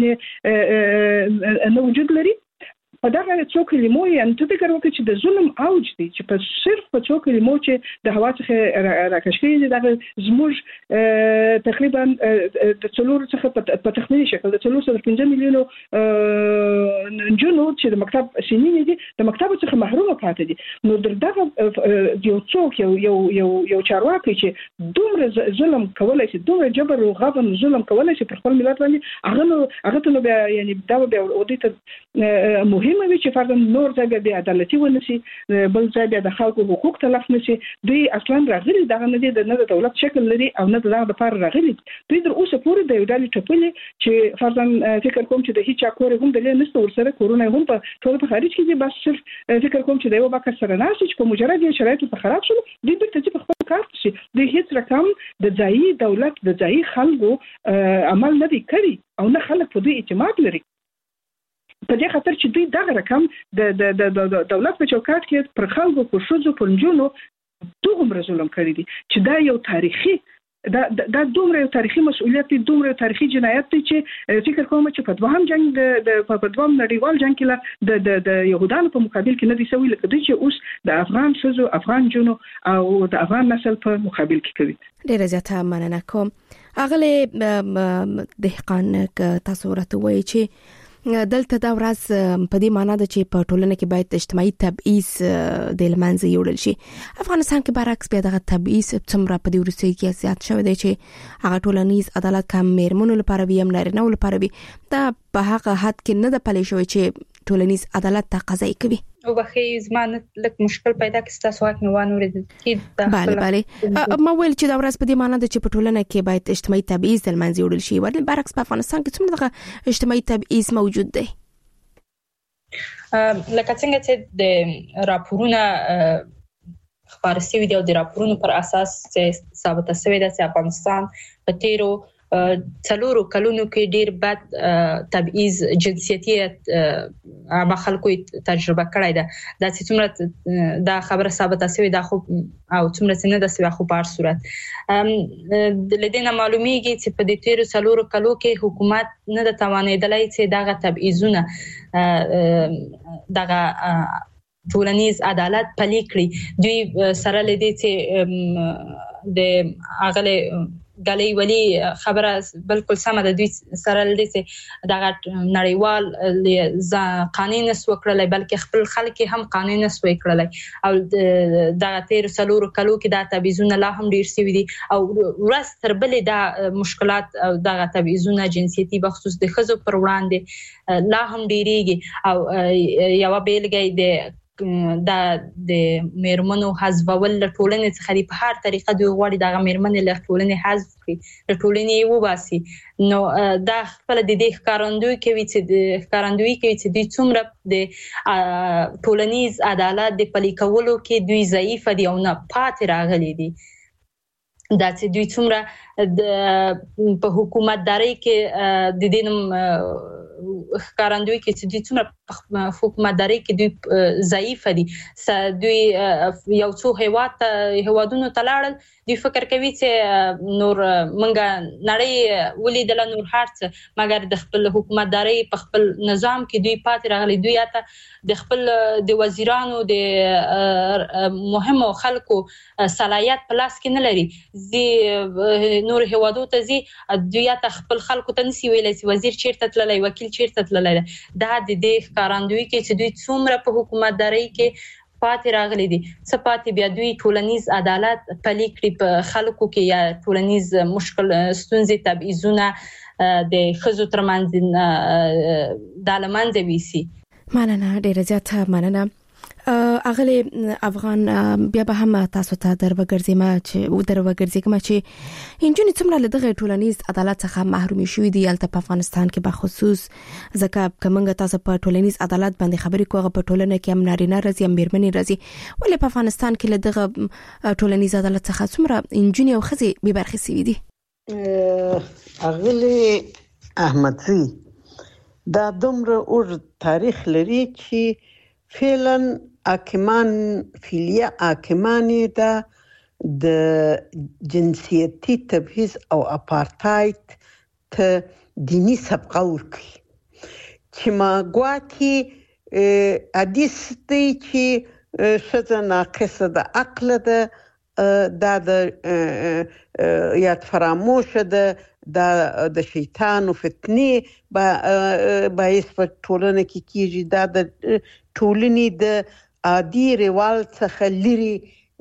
نه نه وجود لري. په دغه څو کلمو یې ته فکر وکړي چې د ظلم اوج دی چې په صرف په څو کلمو چې د هوا څخه راکش کړي دي دغه زموږ تقریبا د څلور څخه په تخمیني شکل د څلور سوه پنځه میلیونو جنو چې د مکتب سنین دي د مکتب څخه محروم پاتې دي. نو دغه یو څوک یو یو یو یو چارواکي چې دومره ظلم کولای شي دومره جبر او غبن ظلم کولای شي پر خپل ملت باندې هغه هغه ته بیا یعنی دا بیا اودیت مهم مهمه وي چې فرضاً نور ځای بیا عدالتي ونشي بل ځای بیا د خلکو حقوق تلف نشي. دوی اصلا راغلي دغه نه دي د نه د دولت شکل لري او نه دغه لپاره راغلي دوی در اوسه پورې د یو ډالۍ ټپلې چې فرضاً فکر کوم چې د هیڅ کور هم د نسته ورسره کورونه هم په ټول په خارج کې دي بس صرف فکر کوم چې د یو بکر سره ناشي چې په مجرد یې شرایط په خراب شول دوی بیرته چې په خپل کار شي دوی هیڅ رقم د ځایي دولت د ځایي خلکو عمل نه دی کړی او نه خلک په دوی اعتماد لري. په دې خاطر چې دوی دغه رقم د د دولت په چوکاټ کې پر خلکو په شوزو په نجونو دومره ظلم کړی دي چې دا یو تاریخي دا دا دومره یو تاریخي مسؤلیت دی دومره یو تاریخي جنایت دی چې فکر کوم چې په دوهم جنگ د په دوهم نړیوال جنگ کې د د د يهودانو په مقابل کې نه دي سوي لکه دوی چې اوس د افغان سوزو افغان جنو او د افغان نسل په مقابل کې کوي. ډیره زیاته مننه کوم. اغله دهقان تاسو ورته وایي چې دلته دا ورځ په دې معنی ده چې په ټولنه کې باید اجتماعي تبعیض د لمنځه یوړل شي. افغانستان کې برعکس بیا دغه تبعیض څومره په دې وروستیو کې زیات شوی دی چې هغه ټولنیز عدالت کم میرمنو لپاره وي هم نارینه‌و لپاره وي دا په هغه حد کې نه ده پلی شوی چې ټولنیز عدالت تقاضا کوي. او بخي زمانه لک مشکل پیدا کړي تاسو واک نه وانه ورید کی bale bale ما ویل چې دا ورځ په دې معنی ده چې په ټولنه کې باید اجتماعي تبعیض د لمنځه یوړل شي ورته برعکس په افغانستان کې څومره دغه اجتماعي تبعیض موجود دی. لکه څنګه چې د راپورونه خبرسي ویډیو د راپورونو پر اساس ثابت شوی دی چې افغانستان په تیرو څلورو کلونو کې ډیر بد تبعیض جنسیتي عامه خلکو تجربه کړی ده. دا چې څومره دا خبره ثابته شوې ده خو او څومره چې نه ده شوې خو په هر صورت لدينا معلومیږي چې په دې تیرو څلورو کلو کې حکومت نه د توانېدلای چې دغه تبعیضونه دغه ټولنیز عدالت پلي کړي. دوی سره لدی چې د اغله غلي ولی خبره بالکل سمه ده. دوی سره لدی چې دغه نړیوال قانون نسو کړلای بلکې خپل خلک هم قانون نسو کړلای او دغه تیر سلور کلو کې دا تبعیضونه لا هم ډیر سوي دي او ورس تر بلې دا مشکلات دغه تبعیضونه جنسیتي بخصوص د ښځو پر وړاندې لا هم ډیریږي او یو بیلګه د دا د میرمنو حذفول له ټولنې څخه په هر طریقه دوی غواړي دغه میرمنې له ټولنې حذف کړي له ټولنې وباسي. نو دا خپل د دې ښکارندوی کوي چې د ښکارندوی کوي چې دوی څومره د ټولنیز عدالت د پلي کولو کې دوی ضعیف دي او نه پاتې راغلي دي. دا چې دوی څومره په حکومتداري کې د دې ښکارندوی کې چې دوی څومره حکومتداري کې دوی ضعیف دي. دوی یو څو هیواد هیوادونو ته لاړل دوی فکر کوي چې نور منګه نړۍ ولیدل نور هرڅ مګر د خپل حکومتداري په خپل نظام کې دوی پاتې راغلي. دوی اته د خپل د وزیرانو د مهمو خلکو صلاحیت په لاس کې نه لري. زی نور هیوادو ته زی دوی اته خپل خلکو ته نسی ویلای چې وزیر چیرته تللی وکیل چیرته تللی. دا د دې ښکارندوی کې چې دوی څومره په حکومتداري کې پاتې راغلي دي څه پاتې بیا دوی ټولنیز عدالت پلي کړي په خلکو کې یا ټولنیز مشکل ستونزې تبعیضونه د ښځو ترمنځ د لمنځه ویسي. مننه ډیره زیاته مننه. اغلی افغان بیا به هم تاسو ته دروګرځي ما چې دروګرځي کما چې انجونې څومره له دغه ټولنیز عدالت څخه محروم شوې دي البته په افغانستان کې به خصوص ځکه کومه تاسو په ټولنیز عدالت باندې خبرې کوغه په ټولنه کې هم نارینه راځي هم میرمنې راځي ولې په افغانستان کې له دغه ټولنیز عدالت څخه څومره انجونې او ښځې به برخې سوي دي؟ اغلی احمدزي دا دومره اور تاریخ لري چې فعلا حاکمان فعلیه حاکمانی دا د جنسیتي تبعیض او اپارتاید ته دینی سبقه ورکړي چې ما ګواکې حدیث دی چې ښځه ناقصه د عقل ده دا د یاد فراموشه ده دا د شیطان او فتنې باعث په ټولنه کې کیږي دا د ټولنې د عادي روال څخه لري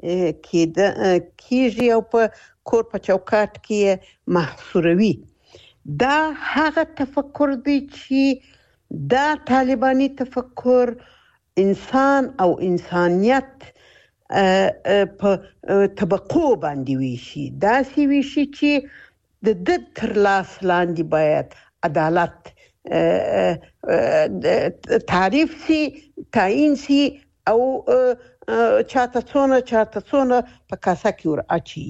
کیږي او په کور په چوکاټ کې محصوروي. دا هغه تفکر دی چې دا طالباني تفکر انسان او انسانیت په طبقو باندې ویشي داسې ویشي چې د د تر لاس لاندې باید عدالت تعریف سي تعین سي او چاته څونه چاته څونه په کاسه کې ور اچي.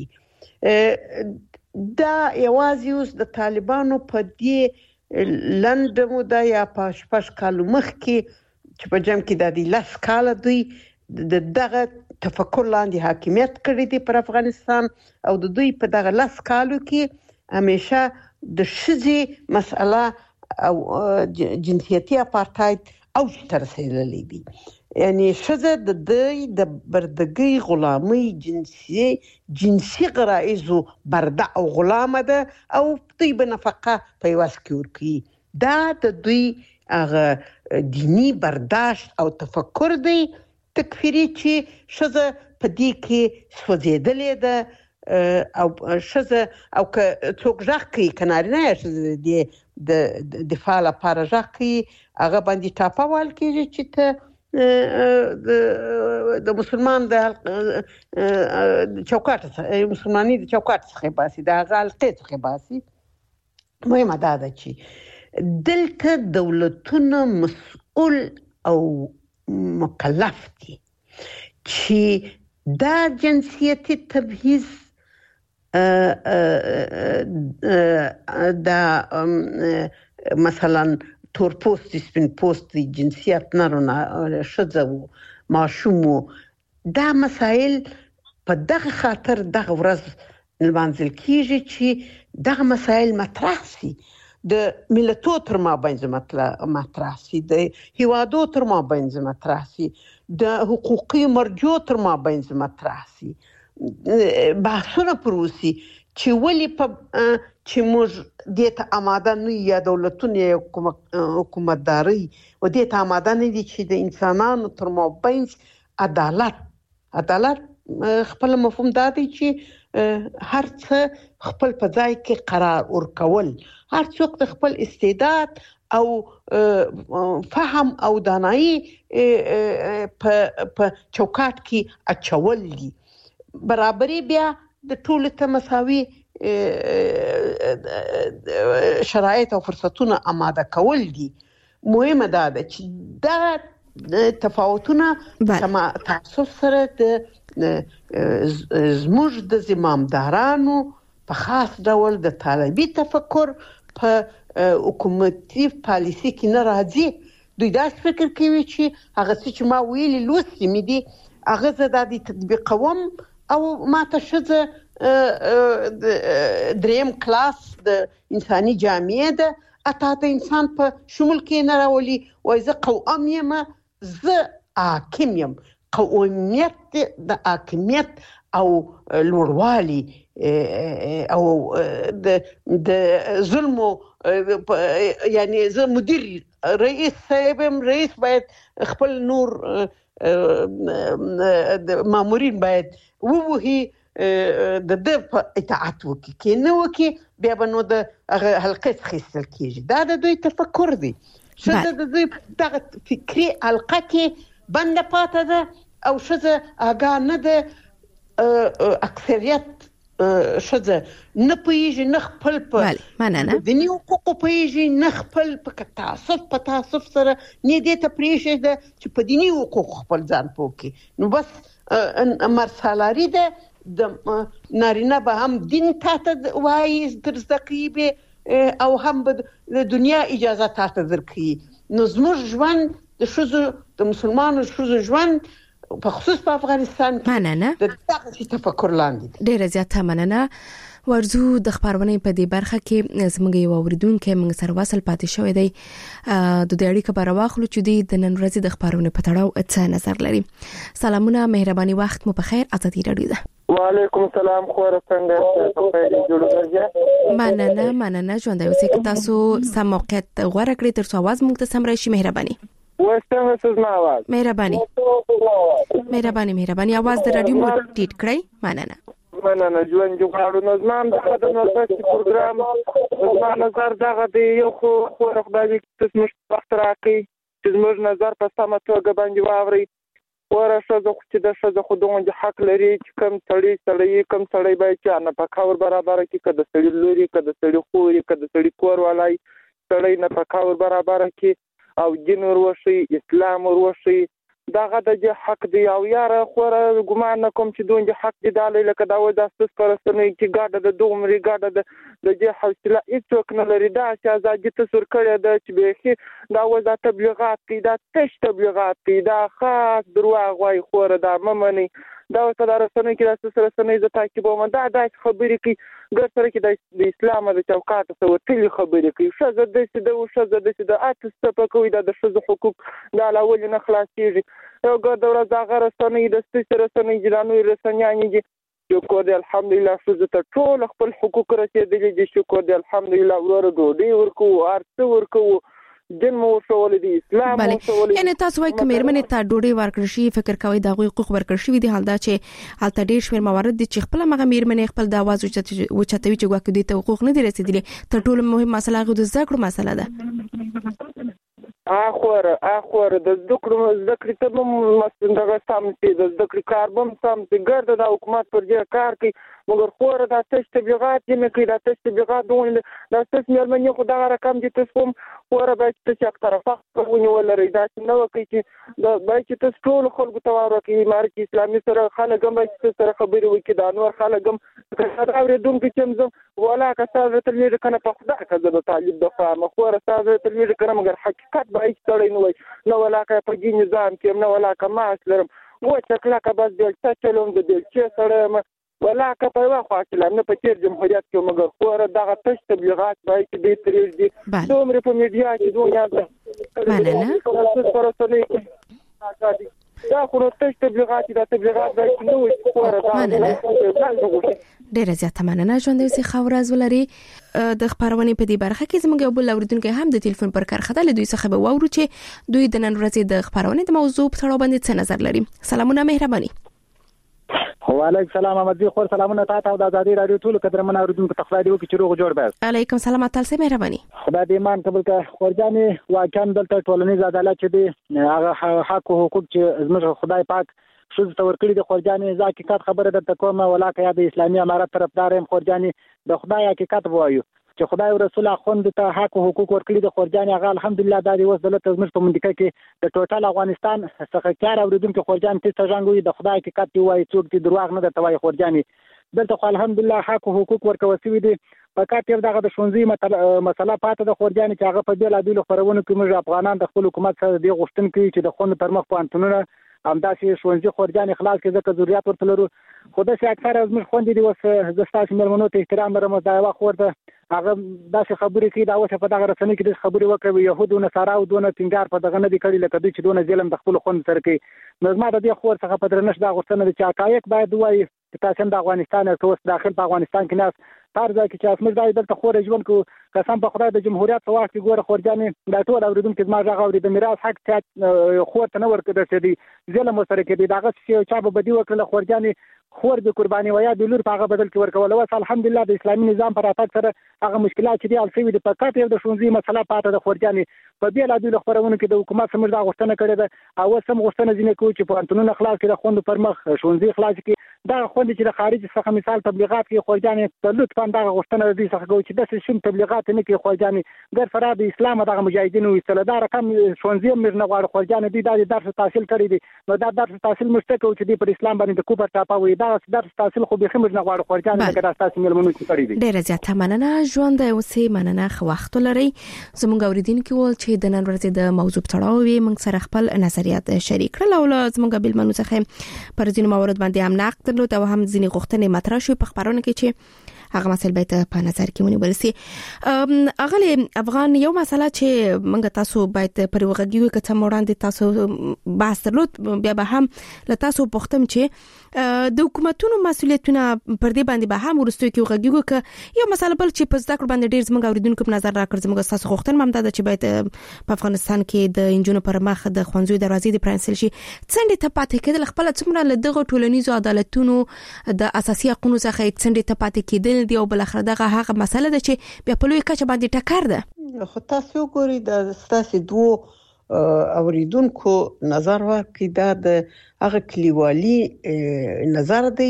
دا یوازې اوس د طالبانو په دې لنډ موده یا په شپږ کالو مخکې چې په جمع کې د دې لاس کاله دوی د دغه تفکر لاندې حاکمیت کړی دی پر افغانستان او د دوی په دغه لاس کالو کې همیشه د ښځې مسأله او جنسیتي اپارتاید اوج ته رسېدلی دی. یعنی ښځه د دوی د بردګۍ غلامۍ جنسي جنسي غرایزو برده او غلامه ده او دوی به نفقه په یواز کې ورکوي. دا د دوی هغه دینی برداشت او تفکر دی تکفیري چې ښځه په دې کې سوځېدلې ده او ښځه او که څوک غږ کوي که نارینه یا ښځه د دفاع لپاره غږ کوي هغه باندې ټاپه وهل کېږي چې ته د مسلمان د چوکاټ مسلمانۍ د چوکاټ څخه باسي د هغه حلقې څخه باسي. مهمه دا ده چې دلته دولتونه مسؤل او مکلف دي چې دا جنسیتي تبعیض د مثلا تور پوسټ سپین پوسټ جنسیت نارونه شذو ماشومو دا مسائل په دغه خاطر دغه ورځ لمانځل کیږي چې دغه مسائل مطرح شي د ملتونو تر مابین مطرح شي د هیوادو تر مابین مطرح شي د حقوقي مرجو تر مابین مطرح شي بحثونه پروسي چې ولې په چې موږ د ته آماده نه یا دولتونه حکومتداري او د ته آماده نه دي چې د انسانانو تر مابین عدالت عدالت خپل مفهوم دا دی چې هر څه خپل په ځای کې قرار ورکول هر څوک د خپل استعداد او فهم او دانایی په چوکاټ کې اچول دي برابرۍ بیا د ټولو ته مساوي شرایط او فرصتونه آماده کول دي مهمه ده چې دا تفاوتونه سم تعصب سره د زموږ د زمامدارانو په خاص ډول د طالبي تفکر په حکومتي پالیسي کې نه راځي دوی دا فکر کوي چې هغه چې ما ویلي لوستي مې دي هغه زه دا د تطبیقوم او ما ته شزه دریم کلاس د انساني جامعه ده اته د انسان په شمول کې نه راولي وای زه قوم یم زه حاکم یم قومیت د حاکمیت او لوړوالي او د د ظلم یعنی زه مدیر رئیس صاحب رئیس باید خپل نور د مامورین باید ووهي د د اطاعت وکړي کې نه وکړي بیا به نو د حلقې څخه ایستل کېږي دا د دوی تفکر دی ښځه د دوی دغه فکري حلقه کې بنده پاته ده او ښځه اګاه نه ده اکثریت ښځه نه پوهېږي نه خپل په دیني حقوقو پوهېږي نه خپل په تعصب په تعصب سره نه دې ته پرېښېږده چې په دیني حقوقو خپل ځان پوه کړي نو بس مرسالاري ده د نارینه به هم دین تاته وایي تر زده کوي او هم به د دنیا اجازه تاته درکوي نو زموږ ژوند د ښځو د مسلمانو ښځو ژوند په خصوص په افغانستان کې د دغه تفکر لاندې دی ډیره زیاته مننه ورزو د خبرونه په دې برخه کې زموږ یو اوریدونکو موږ سره وصل پاتې شوی دی د دې اړیکه پر واخلو چې د نن ورځې د خبرونه په تړاو څه نظر لري سلامونه مهرباني وخت مو په خیر ازادي رادیو ده وعلیکم السلام خو څنګه په خیر جوړ مننه مننه ژوند اوسې که تاسو سم موقعیت غوړه کړی تر څو आवाज موږ ته سم راشي مهرباني وسته سزما आवाज مهرباني مهرباني مهرباني आवाज د رادیو مو ټیټ کړئ مننه مننه ژوند جوړو نظام د خدمت پروګرام زما نظر دغه دی یو خو خو خدای دې تاسو وخت راکړي چې موږ نظر په سمه توګه باندې واوري ورشه زه خو چې د شزه خو دوه حق لري چې کم سړی سړی کم سړی باید چې نه پکاور برابر کی کده سړی لوري کده سړی خوري کده سړی کور ولای سړی نه پکاور برابر کی او دین وروشي اسلام وروشي دغه د حق دی او یاره خوره ګمان کوم چې دوی حق دی دالې لکه دا و د اساس پرستنه کې ګاډه د دوه مری ګاډه د د دې حوصله هیڅوک نه لري دا چې ازادي تصور کړی د چې به دا و د تبلیغات کې دا تش تبلیغات کې دا خاص دروغ وای خوره دا ممني دا څه درسنه کې د سره سره د تعقیبوم دا د خبرې کې ګر سره کې د اسلام د چوکاټ سره تل خبرې کوي شزه د څه د شزه د څه د اته په کوي د شزه حقوق دا لاول نه خلاصيږي یو ګر د ورځ هغه رسنۍ د سره سره جلانو رسنیانی دي شکر دی الحمدلله شزه ته ټول خپل حقوق رسیدلي دي شکر دی الحمدلله ورور ډوډۍ ورکو ارڅ ورکو دین مو شول دي اسلام مو شول دي یعنی تاسو وايي کمرمنه ته ډوډۍ ورکړ شي فکر کوي دا حقوق ورکړ شي دي حال دا چې حالت ډیر شمیر موارد دي چې خپل مغه میرمنه خپل د आवाज او چتوي چې واکو دي ته حقوق نه دي رسیدلي تر ټولو مهم مسله غو د ذکر مسله ده اخور اخور د ذکر ذکر ته مو مستندغه سم چې د ذکر کاربم سم چې ګرد د حکومت پر ځای کار کوي مګر خو دا تاسو تبلیغات یې مې کوي دا تاسو تبلیغات دوی دا تاسو مېرمنې خو دا رقم دي تاسو هم خو به تاسو یک طرفه ونیول لري دا چې نو کوي چې دا به چې تاسو ټول خلکو ته وروکي امارت اسلامي سره خلک هم سره خبرې وکړي دا نور خلک هم دا اورېدونکو چې زم ولا که تاسو ته لري کنه په خدای که د طالب د خامه خو تاسو ته لري کنه مګر حقیقت به هیڅ تړي نه وي نو ولا که په دې نظام کې نو ولا که معاش لرم و شکل که بس دل څه چلوم د دل چې سره ولا که په واخوا چې نه په تیر جمهوریت کې مګر خو دغه تش تبلیغات به چې دې ترې دي دومره په میډیا کې دوه یا دا خو تش تبلیغات د تبلیغات به نو خو راځي ډیره زیاته مننه ژوند دې خاورز ولري د خبرونه په دې برخه کې زموږ یو بل اوریدونکو هم د ټلیفون پر کار خدای له دوی څخه به وورو چې دوی د نن ورځې د خبرونه د موضوع په اړه باندې څه نظر لري. سلامونه مهرباني. وعلیکم السلام احمد خور سلامونه تاسو ته د آزادۍ رادیو ټول قدرمن اوریدونکو ته خدای دې وکړي چې روغ جوړ بس. علیکم السلام تاسو مهرباني. خدای دې مان قبول کړه. خورجانې واقعا دلته ټولنیز عدالت چې دی هغه حق او حقوق چې زموږ خدای پاک شوز تور کړی د خورجانې حقیقت خبره د کومه ولاکه یا د اسلامي امارت طرفدار هم خورجانې د خدای حقیقت وایو چې خدای او رسول خوند ته حق او حقوق ورکړي د خورجانې هغه الحمدلله د دې وس دولت زموږ په منډکه کې د ټوټال افغانستان څخه کار اوریدونکو خورجان ته څنګه د خدای حقیقت وایي څوک دې دروغ نه د توای خورجانې دلته الحمدلله حق او حقوق ورکول شوی دي فقط یو دغه د شونځي مسله پاتې د خورجانې چې هغه په دې لابل خبرونه کې موږ افغانان د خپل حکومت سره د غوښتن کوي چې د خوند پر مخ پانتونونه همداسې شونځي خورجانې خلاص کې ځکه ضرورت ورته لرو خو د څه اکثر از موږ خوندې دي وس زستاسو مېرمنو ته احترام لرم دا یو خورته هغه داسې خبرې کوي دا اوس په دغه رسنۍ کې د خبرې وکړي يهودو نصارا او دونه ټینګار په دغه نه دي کړي لکه دوی چې دونه ظلم د خپل خوند سره کوي نو زما د دې خور څخه په درنښت دا غوښتنه ده چې حقایق باید وایي چې تاسو د افغانستان او اوس داخل په افغانستان کې ناس فرض کې چې اسمه ځای دلته خور ژوند کو قسم په خدای د جمهوریت په وخت کې ګوره خورجانې دا ټول اوریدونکو زما غږ اوري د میراث حق ته خور ته نه ورکړل شي ظلم سره کې دي داغه چې چا به بدی وکړه خورجانې خور د قرباني ویا د لور په هغه بدل کې ورکول او الحمدلله د اسلامي نظام پر اتاک سره هغه مشکلات چې دی الفوی د فقط یو د شونځي مسله پاتې د خورجانې په دې لادي له خبرونه کې د حکومت سمجه دا غوښتنه کړې ده او سم غوښتنه ځینې کوي چې په انټونو خلاص کې د خوند پر مخ شونځي خلاص کې دا خوند چې د خارج څخه مثال تبلیغات کې خورجانې په لطفا دا غوښتنه دي څخه کوي چې د شین تبلیغات نه کې خورجانې ګر فراد اسلام دغه مجاهدینو استل دا رقم شونځي مر نه غواړي خورجانې دي د درس تحصیل کړی دي نو دا درس تحصیل مشته کوي چې پر اسلام باندې د کوپر ټاپا وي دا درس تحصیل خو به خمر نه غواړي خورجانې دا تاسو ملمنو کې کړی دي ډیره زیاته مننه ژوند اوسې مننه خو وخت لري زموږ اوریدونکو ول چې د نن ورځې د موضوع تړاو وي موږ سره خپل نظریات شریک کړل او زموږ بل منو څخه پر ځینو موارد باندې هم نقد درلود او هم ځینې غوښتنې مطرح شوې په خبرونه کې چې هغه مسله به په نظر کې ونیول شي اغلی افغان یو مسله چې موږ تاسو باید پر وګړي کې څه وړاندې تاسو بحث درلود بیا به هم له تاسو پوښتم چې د حکومتونو مسؤلیتونه پر دې باندې به هم ورستوي کې وګړي کې یو مسله بل چې په ذکر باندې ډیر زموږ اوریدونکو په نظر راکړ زموږ تاسو غوښتنه هم ده چې باید په افغانستان کې د انجونو پر مخ د خوندزوی دروازې د پرانسل شي څنګه ته پاتې کېدل خپل څومره له دغه ټولنیزو عدالتونو د اساسي حقوقو څخه څنګه ته پاتې کېدل دی او بل اخر دغه هغه مسله ده چې بیا په لوی کچه باندې ټکر ده خو تاسو ګورئ د ستاسو دوه اوریدونکو نظر ورکړي دا د هغه کلیوالي نظر دی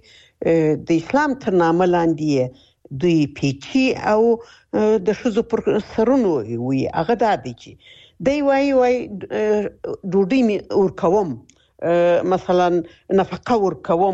چې د اسلام تر نامه لاندې دوی پیچي او د شذو پر سرونو وي هغه دا دی چې دی وای وای ډوډۍ می ور کوم مثلا نفقه ور کوم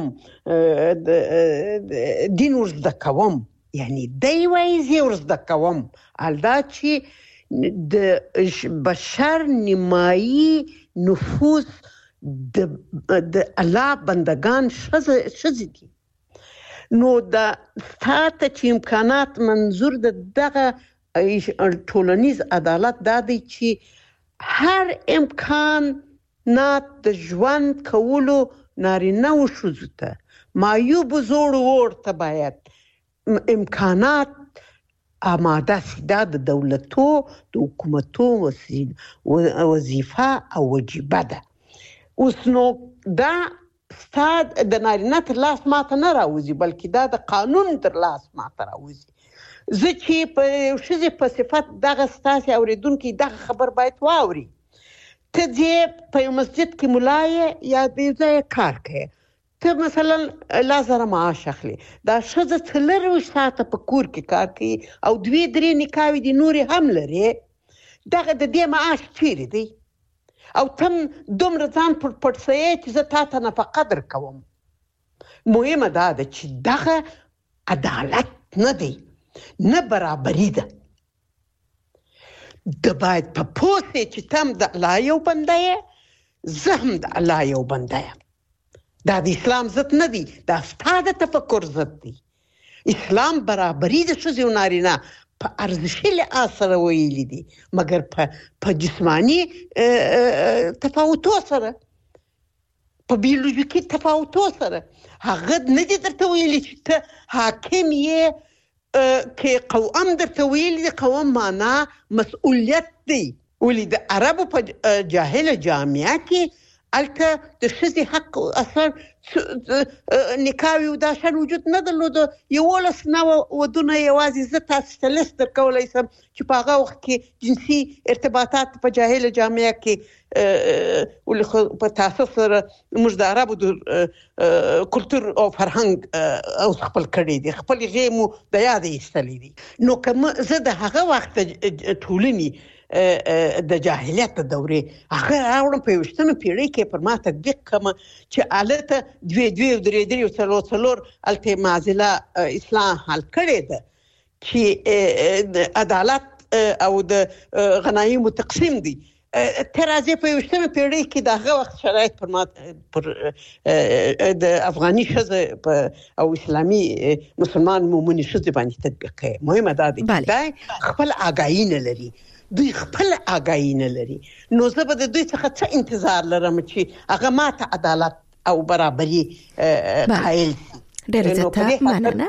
دین ورزده کوم یعنی دی وای زی ورزده کوم الدا چې د بشر نیمایي نفوس د د الله بندگان شزه شزه دي نو دا ستاسو چې امکانات منظور د دغه ټولنیز عدالت دا دی چې هر امکان نات د ژوند کولو نارینه او ښځو ته معیوب زوړ ورته باید امکانات آماده سي دا د دولتو د حکومتو وظیفه او وجیبه ده اوس نو دا ستاد د نارینه تر لاس ماته نه راوځي بلکې دا د قانون تر لاس ماته راوځي زه چې په ښځې په صفت دغه ستاسې اوریدونکي دغه خبر باید واوري ته دې په یو مسجد کې ملا یا د ځای کار کوي ته مثلا لازر معاش اخلي دا شزه څلور ساعته په کور کې کار کوي او دوی درې نکاوي دي نوري هم لري دغه د دې معاش چیرې دی او تم دومره ځان پر پړسې چې زه تا ته نفقه درکوم. مهمه دا ده چې دغه عدالت نه دی نه برابري ده. د باید په پوسې چې تم د الله یو بنده یې زه هم د الله یو بنده یم. دا د اسلام ضد نه دی دا ستا د تفکر ضد دی. اسلام برابري د ښځې او نارینه په ارزښي لحاظ سره ویلي دي مګر په جسماني تفاوتو سره په بیولوژیکي تفاوتو سره هغه نه دي درته ویلي چې ته حاکم یې کې قوم درته ویلي دي. قوم معنا مسؤلیت دی. ولې د عربو په جاهله جامعه کې الته د ښځې حق اثر نکاوي او دا شان وجود نه درلود. یولس نوع ودونه یوازې زه تاسو ته لیست درکولی شم چې په هغه وخت کې جنسي ارتباطات په جاهله جامعه کې ولې په تاسو سره موږ د عربو د کلتور او فرهنګ او خپل کړی دي خپل غې مو د یادې ایستلی دي. نو که زه د هغه وخت ټولنې د جاهلیت د دورې هغه راوړم په یویشتمه پیړۍ کې پر ما تطبیق کړم چې هلته دوې دوې او درې درې او څلور څلور هلته معضله اسلام حل کړې ده چې عدالت او د غنایمو تقسیم دی. ته راځې په یویشتمه پیړۍ کې د هغه وخت شرایط پر ما پر د افغاني ښځې او اسلامي مسلمان مومنې ښځې باندې تطبیق کړی. مهمه دا دی دا خپل آګاهي نه لري دوی خپل آګاهي نه لري. نو زه به د دوی څخه څه انتظار لرم چې هغه ماته عدالت او برابري قایل شي. ډېره زیاته مننه.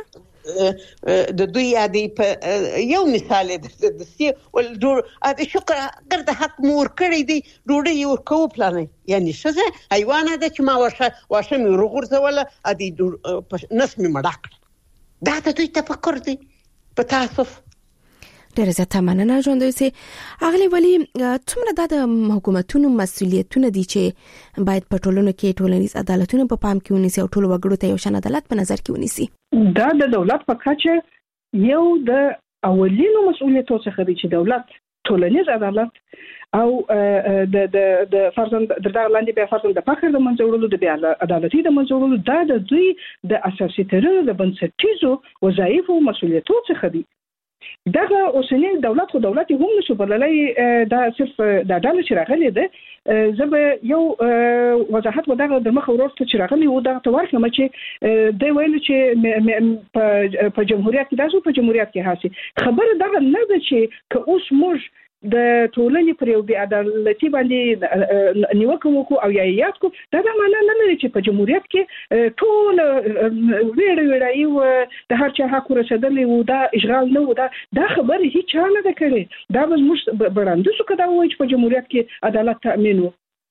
د دوی یادې په یو مثال د دستي ول د شکر ګرد حق مور کړی دی ډوډۍ یې ورکوو پلانې یعنی ښځه حیوانه ده چې ما واښه واښه مې وروغورځوله ادې نس مې مړه کړه. دا د دوی تفکر دی په تاسف. ډېر زیاته مننه ژوندوي سي. اغلی ولی څومره د حکومتونو مسؤلیتونه دي چې باید په ټولنو کې ټولنیز عدالتونه په پام کې ونیسي او ټول وګړو ته یو شان عدالت په نظر کې ونیسي؟ دا د دولت په کچه یو د اولینو مسؤلیتونو څخه دی چې دولت ټولنیز عدالت او د د د فرضاً د دغه لاندې بیا فرضاً د فقر د منځورولو د بیا عدالتي د منځورولو دا د دوی د اساسي ترونو د بنسټیزو وظایفو مسؤلیتونو څخه دی. دغه اوسنی دولت خو دولت هم نشو بللای دا صرف د ډول چې راغلی ده. زه به یو وضاحت ودغه د مخ ورسته چې راغلی و دغه تور کوم چې د ویل چې په جمهوریت کې داسو په جمهوریت کې حاسي خبره دغه نه ده چې که اوس موږ د ټولنې پر یو بی عدالتي باندې نیوکه وکړو او یا یاد کو دا د معنا نه لري چې په جمهوریت کې ټول ویړ ویړای و د هر چا حق رسیدلی و دا اشغال نه و دا دا خبره هیڅ نه ده کړې. دا به موږ براندو څه کدا وایي چې په جمهوریت کې عدالت تامین و.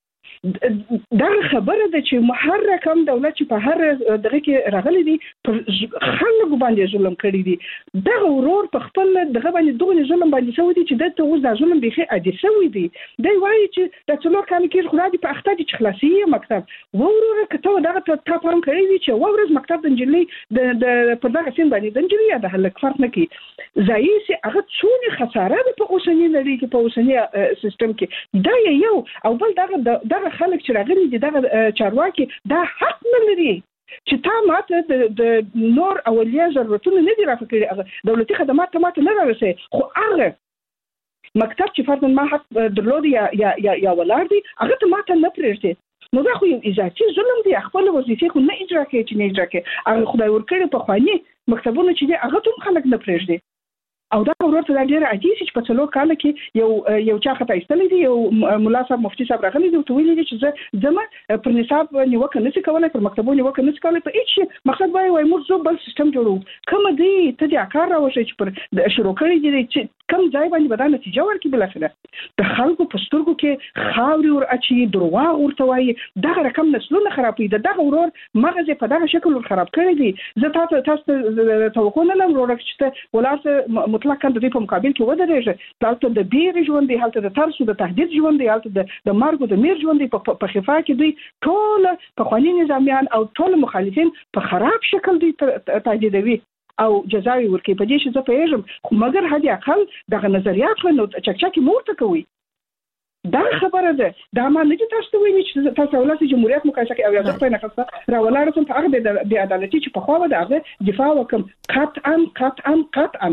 دا خبره ده چې محرک هم دولت چې په هر دغه کې راغلي دي پر خلکو باندې ظلم کړی دي. دغه ورور په خپل دغه باندې دغه ظلم باندې سوي دي چې دته اوس د ظلم بيخي عادي سوي دي. دی وایي چې د څلور کال کې خو راځي په اخته دي چې خلاصي مکتب ورور کته دغه ته پام کړی دي چې ورځ مکتب د انجلۍ د د په دغه سین باندې د انجلۍ د هلک فرق نه کی ځای سي هغه څونه خساره ده په اوسنی نړۍ کې په اوسنی سیستم کې. دا یو او بل دغه دغه خلک چې راغلي دي دغه چارواکي دا حق نه لري چې تا ماته د نور اولیا ضرورتونه نه دي راکړي دولتي خدمات ته ماته نه راسي خو هغه مکتب چې فرضاً ما حق درلود یا یا یا ولار دي هغه ته ماته نه پرېږدي. نو دا خو یو اضافي ظلم دی. خپل وظیفې خو نه اجرا کوي چې نه اجرا کوي. هغه خدای ورکړي په خواني مکتبونه چې دي هغه ته خلک نه پرېږدي. او دا ورته د ډیره عادي چې په څلور کال کې یو یو چا خطا ایستلې دي یو مولا صاحب مفتي صاحب راغلي دي او ویلي دي چې زه زما پر نصاب نیوکه نشي کولای پر مکتبونو نیوکه نشي کولای په هیڅ مقصد وای وای موږ زو بل سیستم جوړو کوم دی ته د کار راوښي چې پر شروع کړی دي چې کم ځای باندې بدل نتیجه ورکړي بل اخره د خلکو په سترګو کې خاوري ور اچي دروا ورته وای دغه رقم نسلونه خرابوي دغه ورور مغز په دغه شکل خراب کړی دي. زه تاسو تاسو توقع نه لرم ورور چې ولاسه مطلقاً د دې په مقابل کې ودرېږي، هلته د بیرې ژوند دی، هلته د ترس او د تهدید ژوند دی، هلته د مرګ او د میر ژوند دی. په خفا کې دوی ټول پخواني نظامیان او ټول مخالفین په خراب شکل دوی تهدیدوي او جزاوي ورکوي. په دې چې زه پوهېږم، خو مګر حد اقل دغه نظریات نو چکچکې مو ورته کوي. دا خبره ده، دا ما نه دي تاسو ته ویلي چې تاسو ولسی جمهوریت مقایسه کوي او یو ځل په نقصه راولاړ سم په هغه د بې عدالتي چې په خو به دغه دفاع وکم قطعا قطعا قطعا.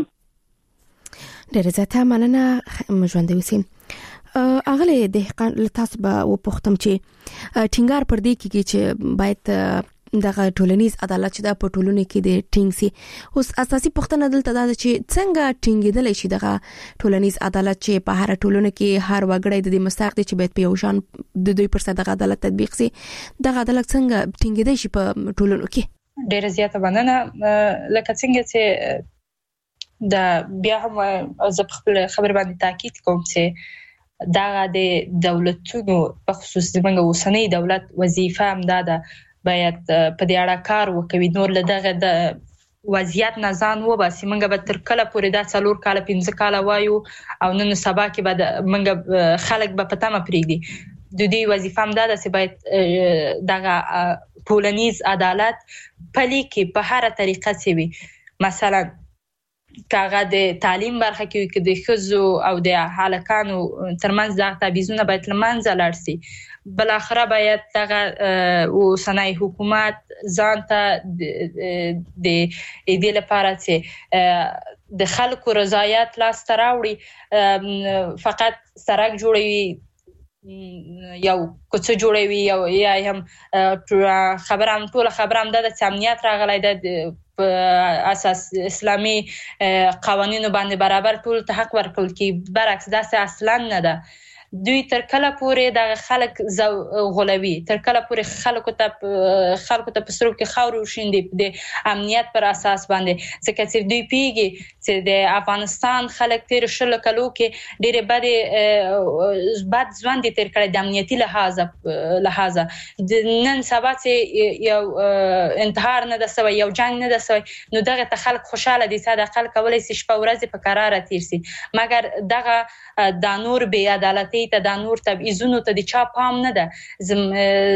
ډېر زیاته مننه مجوند وسیم. اغله دهقان لتاسو به وپختم چې ټینګار پر دې کې چې باید دغه ټولنیز عدالت چې د پټولونو کې د ټینګ سي. اوس اساسي پوښتنه دلته دا چې څنګه ټینګېدل شي دغه ټولنیز عدالت چې په هر ټولنه کې هر وګړی د دې مستحق دي چې باید په یو شان د دوی پر صدغه عدالت تطبیق سي. دغه عدالت څنګه ټینګېدل شي په ټولنو کې؟ ډېر زیاته مننه. لکه څنګه چې د بیا هم زه خپل خبر باندې تاکید کوم چې دغه د دولتونو په خصوص زموږ اوسنۍ دولت وظیفه هم دا ده باید په دې اړه کار وکوي، نور له دغه د وضعیت نه ځان وباسي. موږ به تر کله پورې دا څلور کاله پنځه کاله وایو او نن سبا کې به موږ خلک به په تمه پرېږدي. د دې وظیفه هم دا ده چې باید دغه ټولنیز عدالت پلي کې په هره طریقه سي وي. مثلا کاغه د تعلیم برخه کې کې د ښځو او د هلکانو ترمنځ د تبعیضونه باید له منځه لاړ سي. بل اخره باید دغه اوسنۍ حکومت ځان ته د دې لپاره چې د خلکو رضایت لاسته راوړي، فقط سړک جوړوي، یو کوڅه جوړوي، یو یا هم خبره هم ټوله خبره هم ده چې امنیت راغلی ده، په اساس اسلامي قوانینو باندې برابر ټول ته حق ورکول کی. برعکس داسې اصلا نه ده. دوی تر کله پورې د خلک غولوي، تر کله پورې خلکو ته خلکو ته په سرو کې خاور وشیندي د امنیت پر اساس باندې. ځکه چې دوی پیږي چې د افغانستان خلک تیر شل کلو کې ډېر بد بد ژوند تیر کړی د امنیتي لحاظه لحاظه نن سبا چې یو انتحار نه ده سوی، یو جنگ نه ده سوی، نو دغه ته خلک خوشاله دي چې د خلک کولای شي شپه ورځ په قراره تیر سي. مګر دغه د نور بې عدالتي ته د نور تبعیضونو ته د چا پام نه ده. زم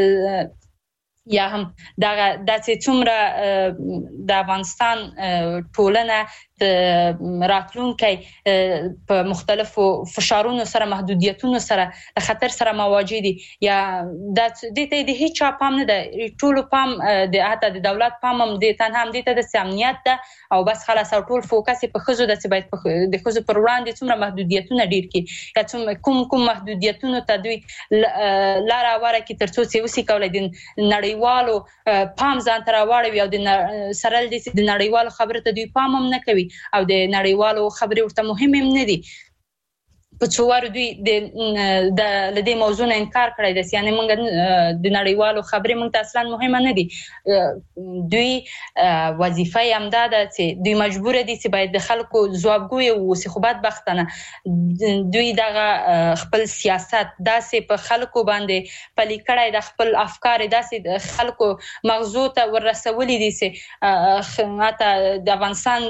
یا هم دغه داسې څومره د افغانستان ټولنه د راتلونکي په مختلفو فشارونو سره محدودیتونو سره د خطر سره مواجه دي، یا د دې ته د هیڅ چا پام نه ده. ټول پام د حتی د دولت پام هم د تنها هم د ته د امنیت ده او بس خلاص او ټول فوکس په خزو د باید د خزو پر وړاندې څومره محدودیتونه ډیر کی یا څومره کوم کوم محدودیتونه ته دوی لار اوره کی ترڅو چې وسی کولای دي نړیوالو پام ځان تر واړوي او د سرل دي د نړیوالو خبرو ته دوی پام هم نه کوي او د نړیوالو خبرې ورته مهم هم نه دي. په څوار دوی د د لدې موضوع نه انکار کړی دی، یعنی موږ د نړیوالو خبرې موږ ته اصلا مهمه نه دي. دوی وظیفه یې همدا ده چې دوی مجبور دي چې باید د خلکو ځوابګوی واوسي، خو بدبختانه دوی دغه خپل سیاست داسې په خلکو باندې پلي کړی د خپل افکار داسې د خلکو مغزو ته ورسولي دي چې حتی د افغانستان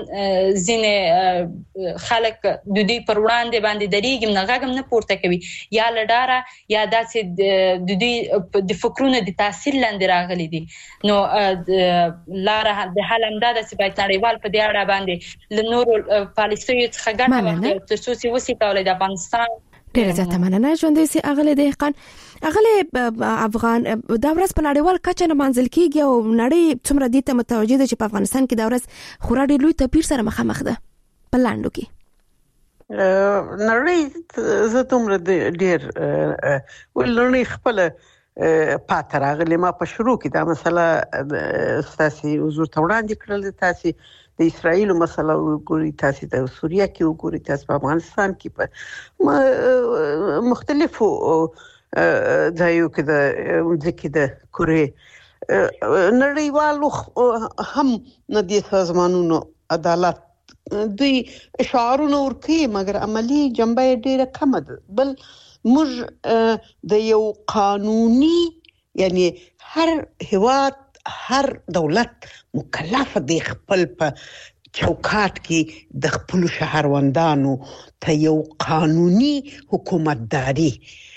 ځینې خلک د دوی پر وړاندې باندې دري ګم نه غږم نه پورته کوي، یا لډاره یا داسې د دوی د فکرونو د تاثیر لاندې راغلي دي. نو لاره د حل همدا ده چې باید نړیوال په دې اړه باندې له نورو پالیسیو څخه ګټه واخلي ترڅو چې وسي کولای د افغانستان. ډېر زیاته مننه ژوندۍ سي اغله دهقان. اغله افغان دا ورځ په نړیوال کچه نه منځل کیږي او نړۍ څومره دې ته متوجه ده چې په افغانستان کې دا ورځ خورا ډېر لوی توپیر سره مخامخ ده په لاندو کې. نړۍ زه دومره ډېر ولنړۍ خپله پاتې راغلې. ما په شروع کې دا مسله ستاسې حضور ته وړاندې کړل، تاسې د اسرائیلو مسله وګورئ، تاسې د سوریه کې وګورئ، تاسې په افغانستان کې په مختلفو ځایو کې د ځکه د کورې نړیوالو هم نه دي سازمانونو عدالت دوی شعارونه ورکوي مګر عملی جنبه ډیره کمه ده. بل موږ د یو قانوني یعنی هر هیواد هر دولت مکلف دی خپل په چوکاټ کې د خپل شهروندانو ته یو قانوني حکومتداري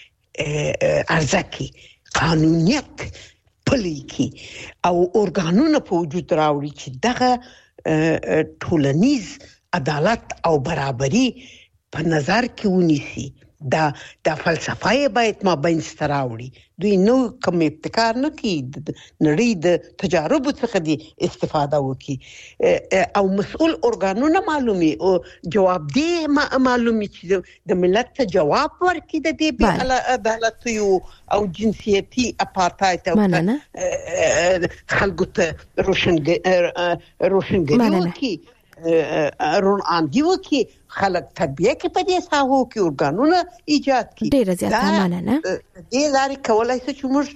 ارزکه قانونیت پلي کی او اورګانونه په وجود راوړي چې دغه ټولنیز عدالت او برابري په نظر کې ونیسي. دا د فلسفه باید ما بین ستراوړي. دوی نو کوم ابتکار نه کوي، نړۍ د تجارب څخه دی استفاده وکي او مسؤل اورګانونه معلومي او جواب دی معلومي چې د ملت ته جواب ورکړي د دې په عدالت او جنسيتي اپارټاید او خلکو ته روشن روشنګري وکي رون اندیو کې خلک تربیه کې په دې ساحو کې اورګانونه ایجاد کړي. ډیره زیاته مننه. دې لارې کولای شي چې موږ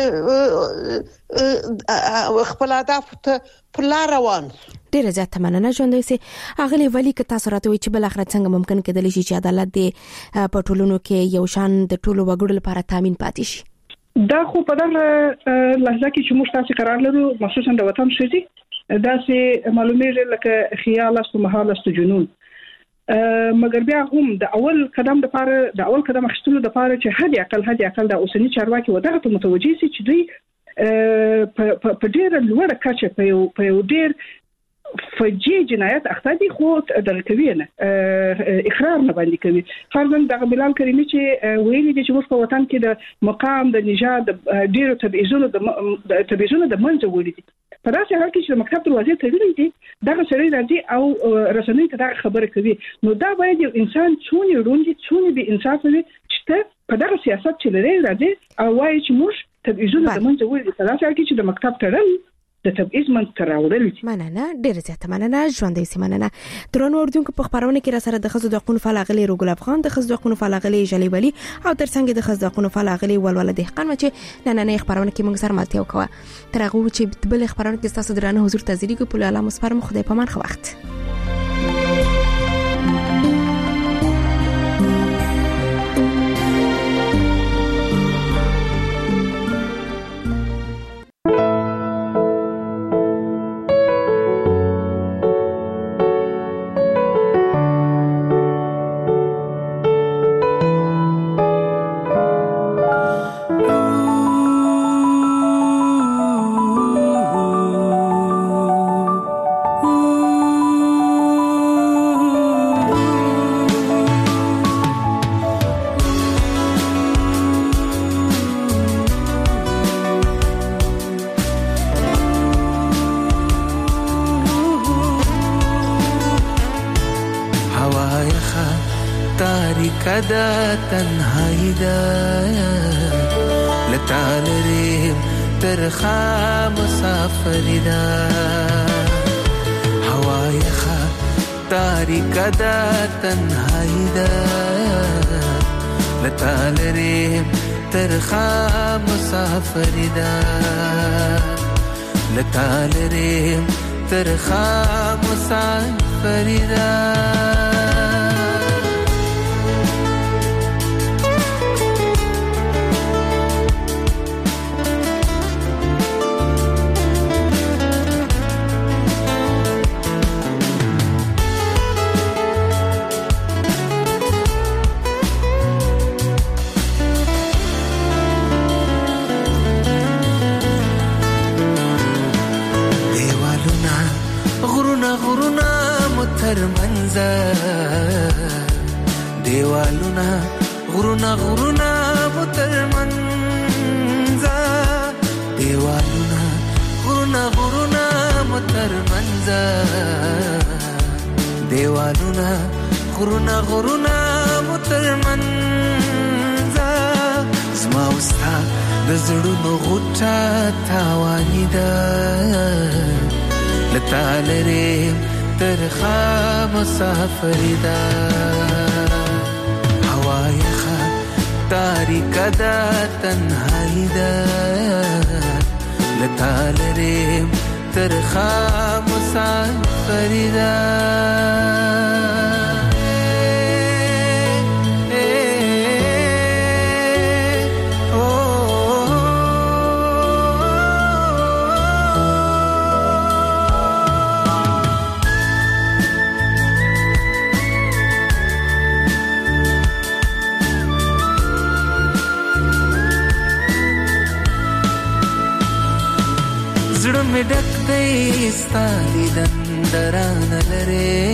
خپل اهداف ته په لار روان. ډیره زیاته مننه ژوندۍ سي. اغلی ولی که تاسو راته وي چې بل اخر څنګه ممکن کېدلی شي چې عدالت دې په ټولنو کې یو شان د ټولو وګړو لپاره تامین پاتې شي؟ دا خو په دغه لحظه کې چې موږ تاسو قرار لرو مخصوصا د وطن شې دا سي معلومه لکه خیال است محال است جنون، مګر بیا هم د اول قدم د پاره د اول قدم اخیستلو د پاره چې هدي عقل هدي عقل د اوسنی چارواکي ودغه ته متوجي سي چې دوی په ډېر لوړه کچه په یو په یو ډېر فجی جنایت اخته دي خو دغه کوي نه اقرار نه باندې کوي. فرضاً دغه بلال کریمی چې ویلي دي چې موږ په وطن کې د مقام د نژاد ډېر تبعیضونو د تبعیضونو د منځ وړي دي. په داسې حال کې چې مکتب دروازې ته ویلي دي دغه سړی راځي او رسنۍ ته دغه خبره کوي، نو دا باید یو انسان څونه روندي څونه به انصاف وي چې په دغه سیاست چې لري راځي او وایي چې موږ تبعیضونو د منځ وړي دي. په داسې حال کې چې د مکتب تړل د تبعیض من تراوړل دي. مننه ډیره زیاته مننه ژوندۍ سي. مننه درنو اردوونکو په خبرونه کې را سره د خزو د حقوقو فعال غلي روګل افغان د خزو د حقوقو فعال غلي جلی ولی او ترڅنګ د خزو د حقوقو فعال غلي ولول دهقان چې نن نه خبرونه کې موږ سره ملتیا وکړه. ترغه چې بل خبرونه کې تاسو درنه حضور تازری کو په لاله مسپارم خدای پامان خو وخت کدا تنهایی دا لتعالریم ترخا مسافری دا هوای خا تاریک دا تنهایی دا لتعالریم ترخا مسافری دا لتعالریم ترخا مسافری دا دیوالونا غرونا غرونا مترمنزا دیوالونا غرونا غرونا مترمنزا دیوالونا غرونا غرونا مترمنزا زما وستا د زړونو غوټه تاوانی ده لتالره ترخا مسافری دا هوای خا تاریک دا تنهایی دا لتالریم ترخا مسافری دا مې ډک دی ستا دیدن درانه لرې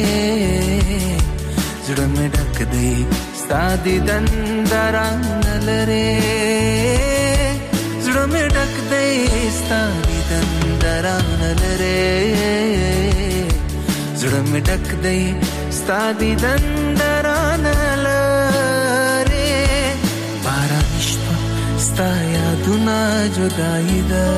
زړه مې ډک دی ستا دیدن درانه لرې زړه مې ډک دی ستا دیدن درانه لرې زړه مې ډک دی ستا دیدن درانه لرې باران شپه ستا یادونه جدایي ده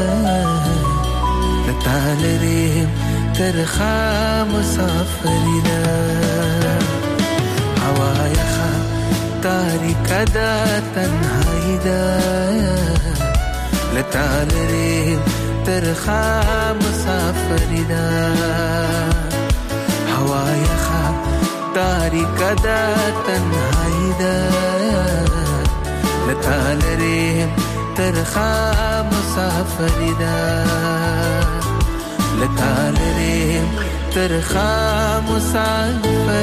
د تا لرې ترخه مسافري ده هوا یخه تاریکه ده تنهایی ده له تا لرې ترخه مسافري ده هوا یخه تاریکه ده تنهایی ده له تا لرې ترخه مسافري ده له تا لرې ترخه مسافري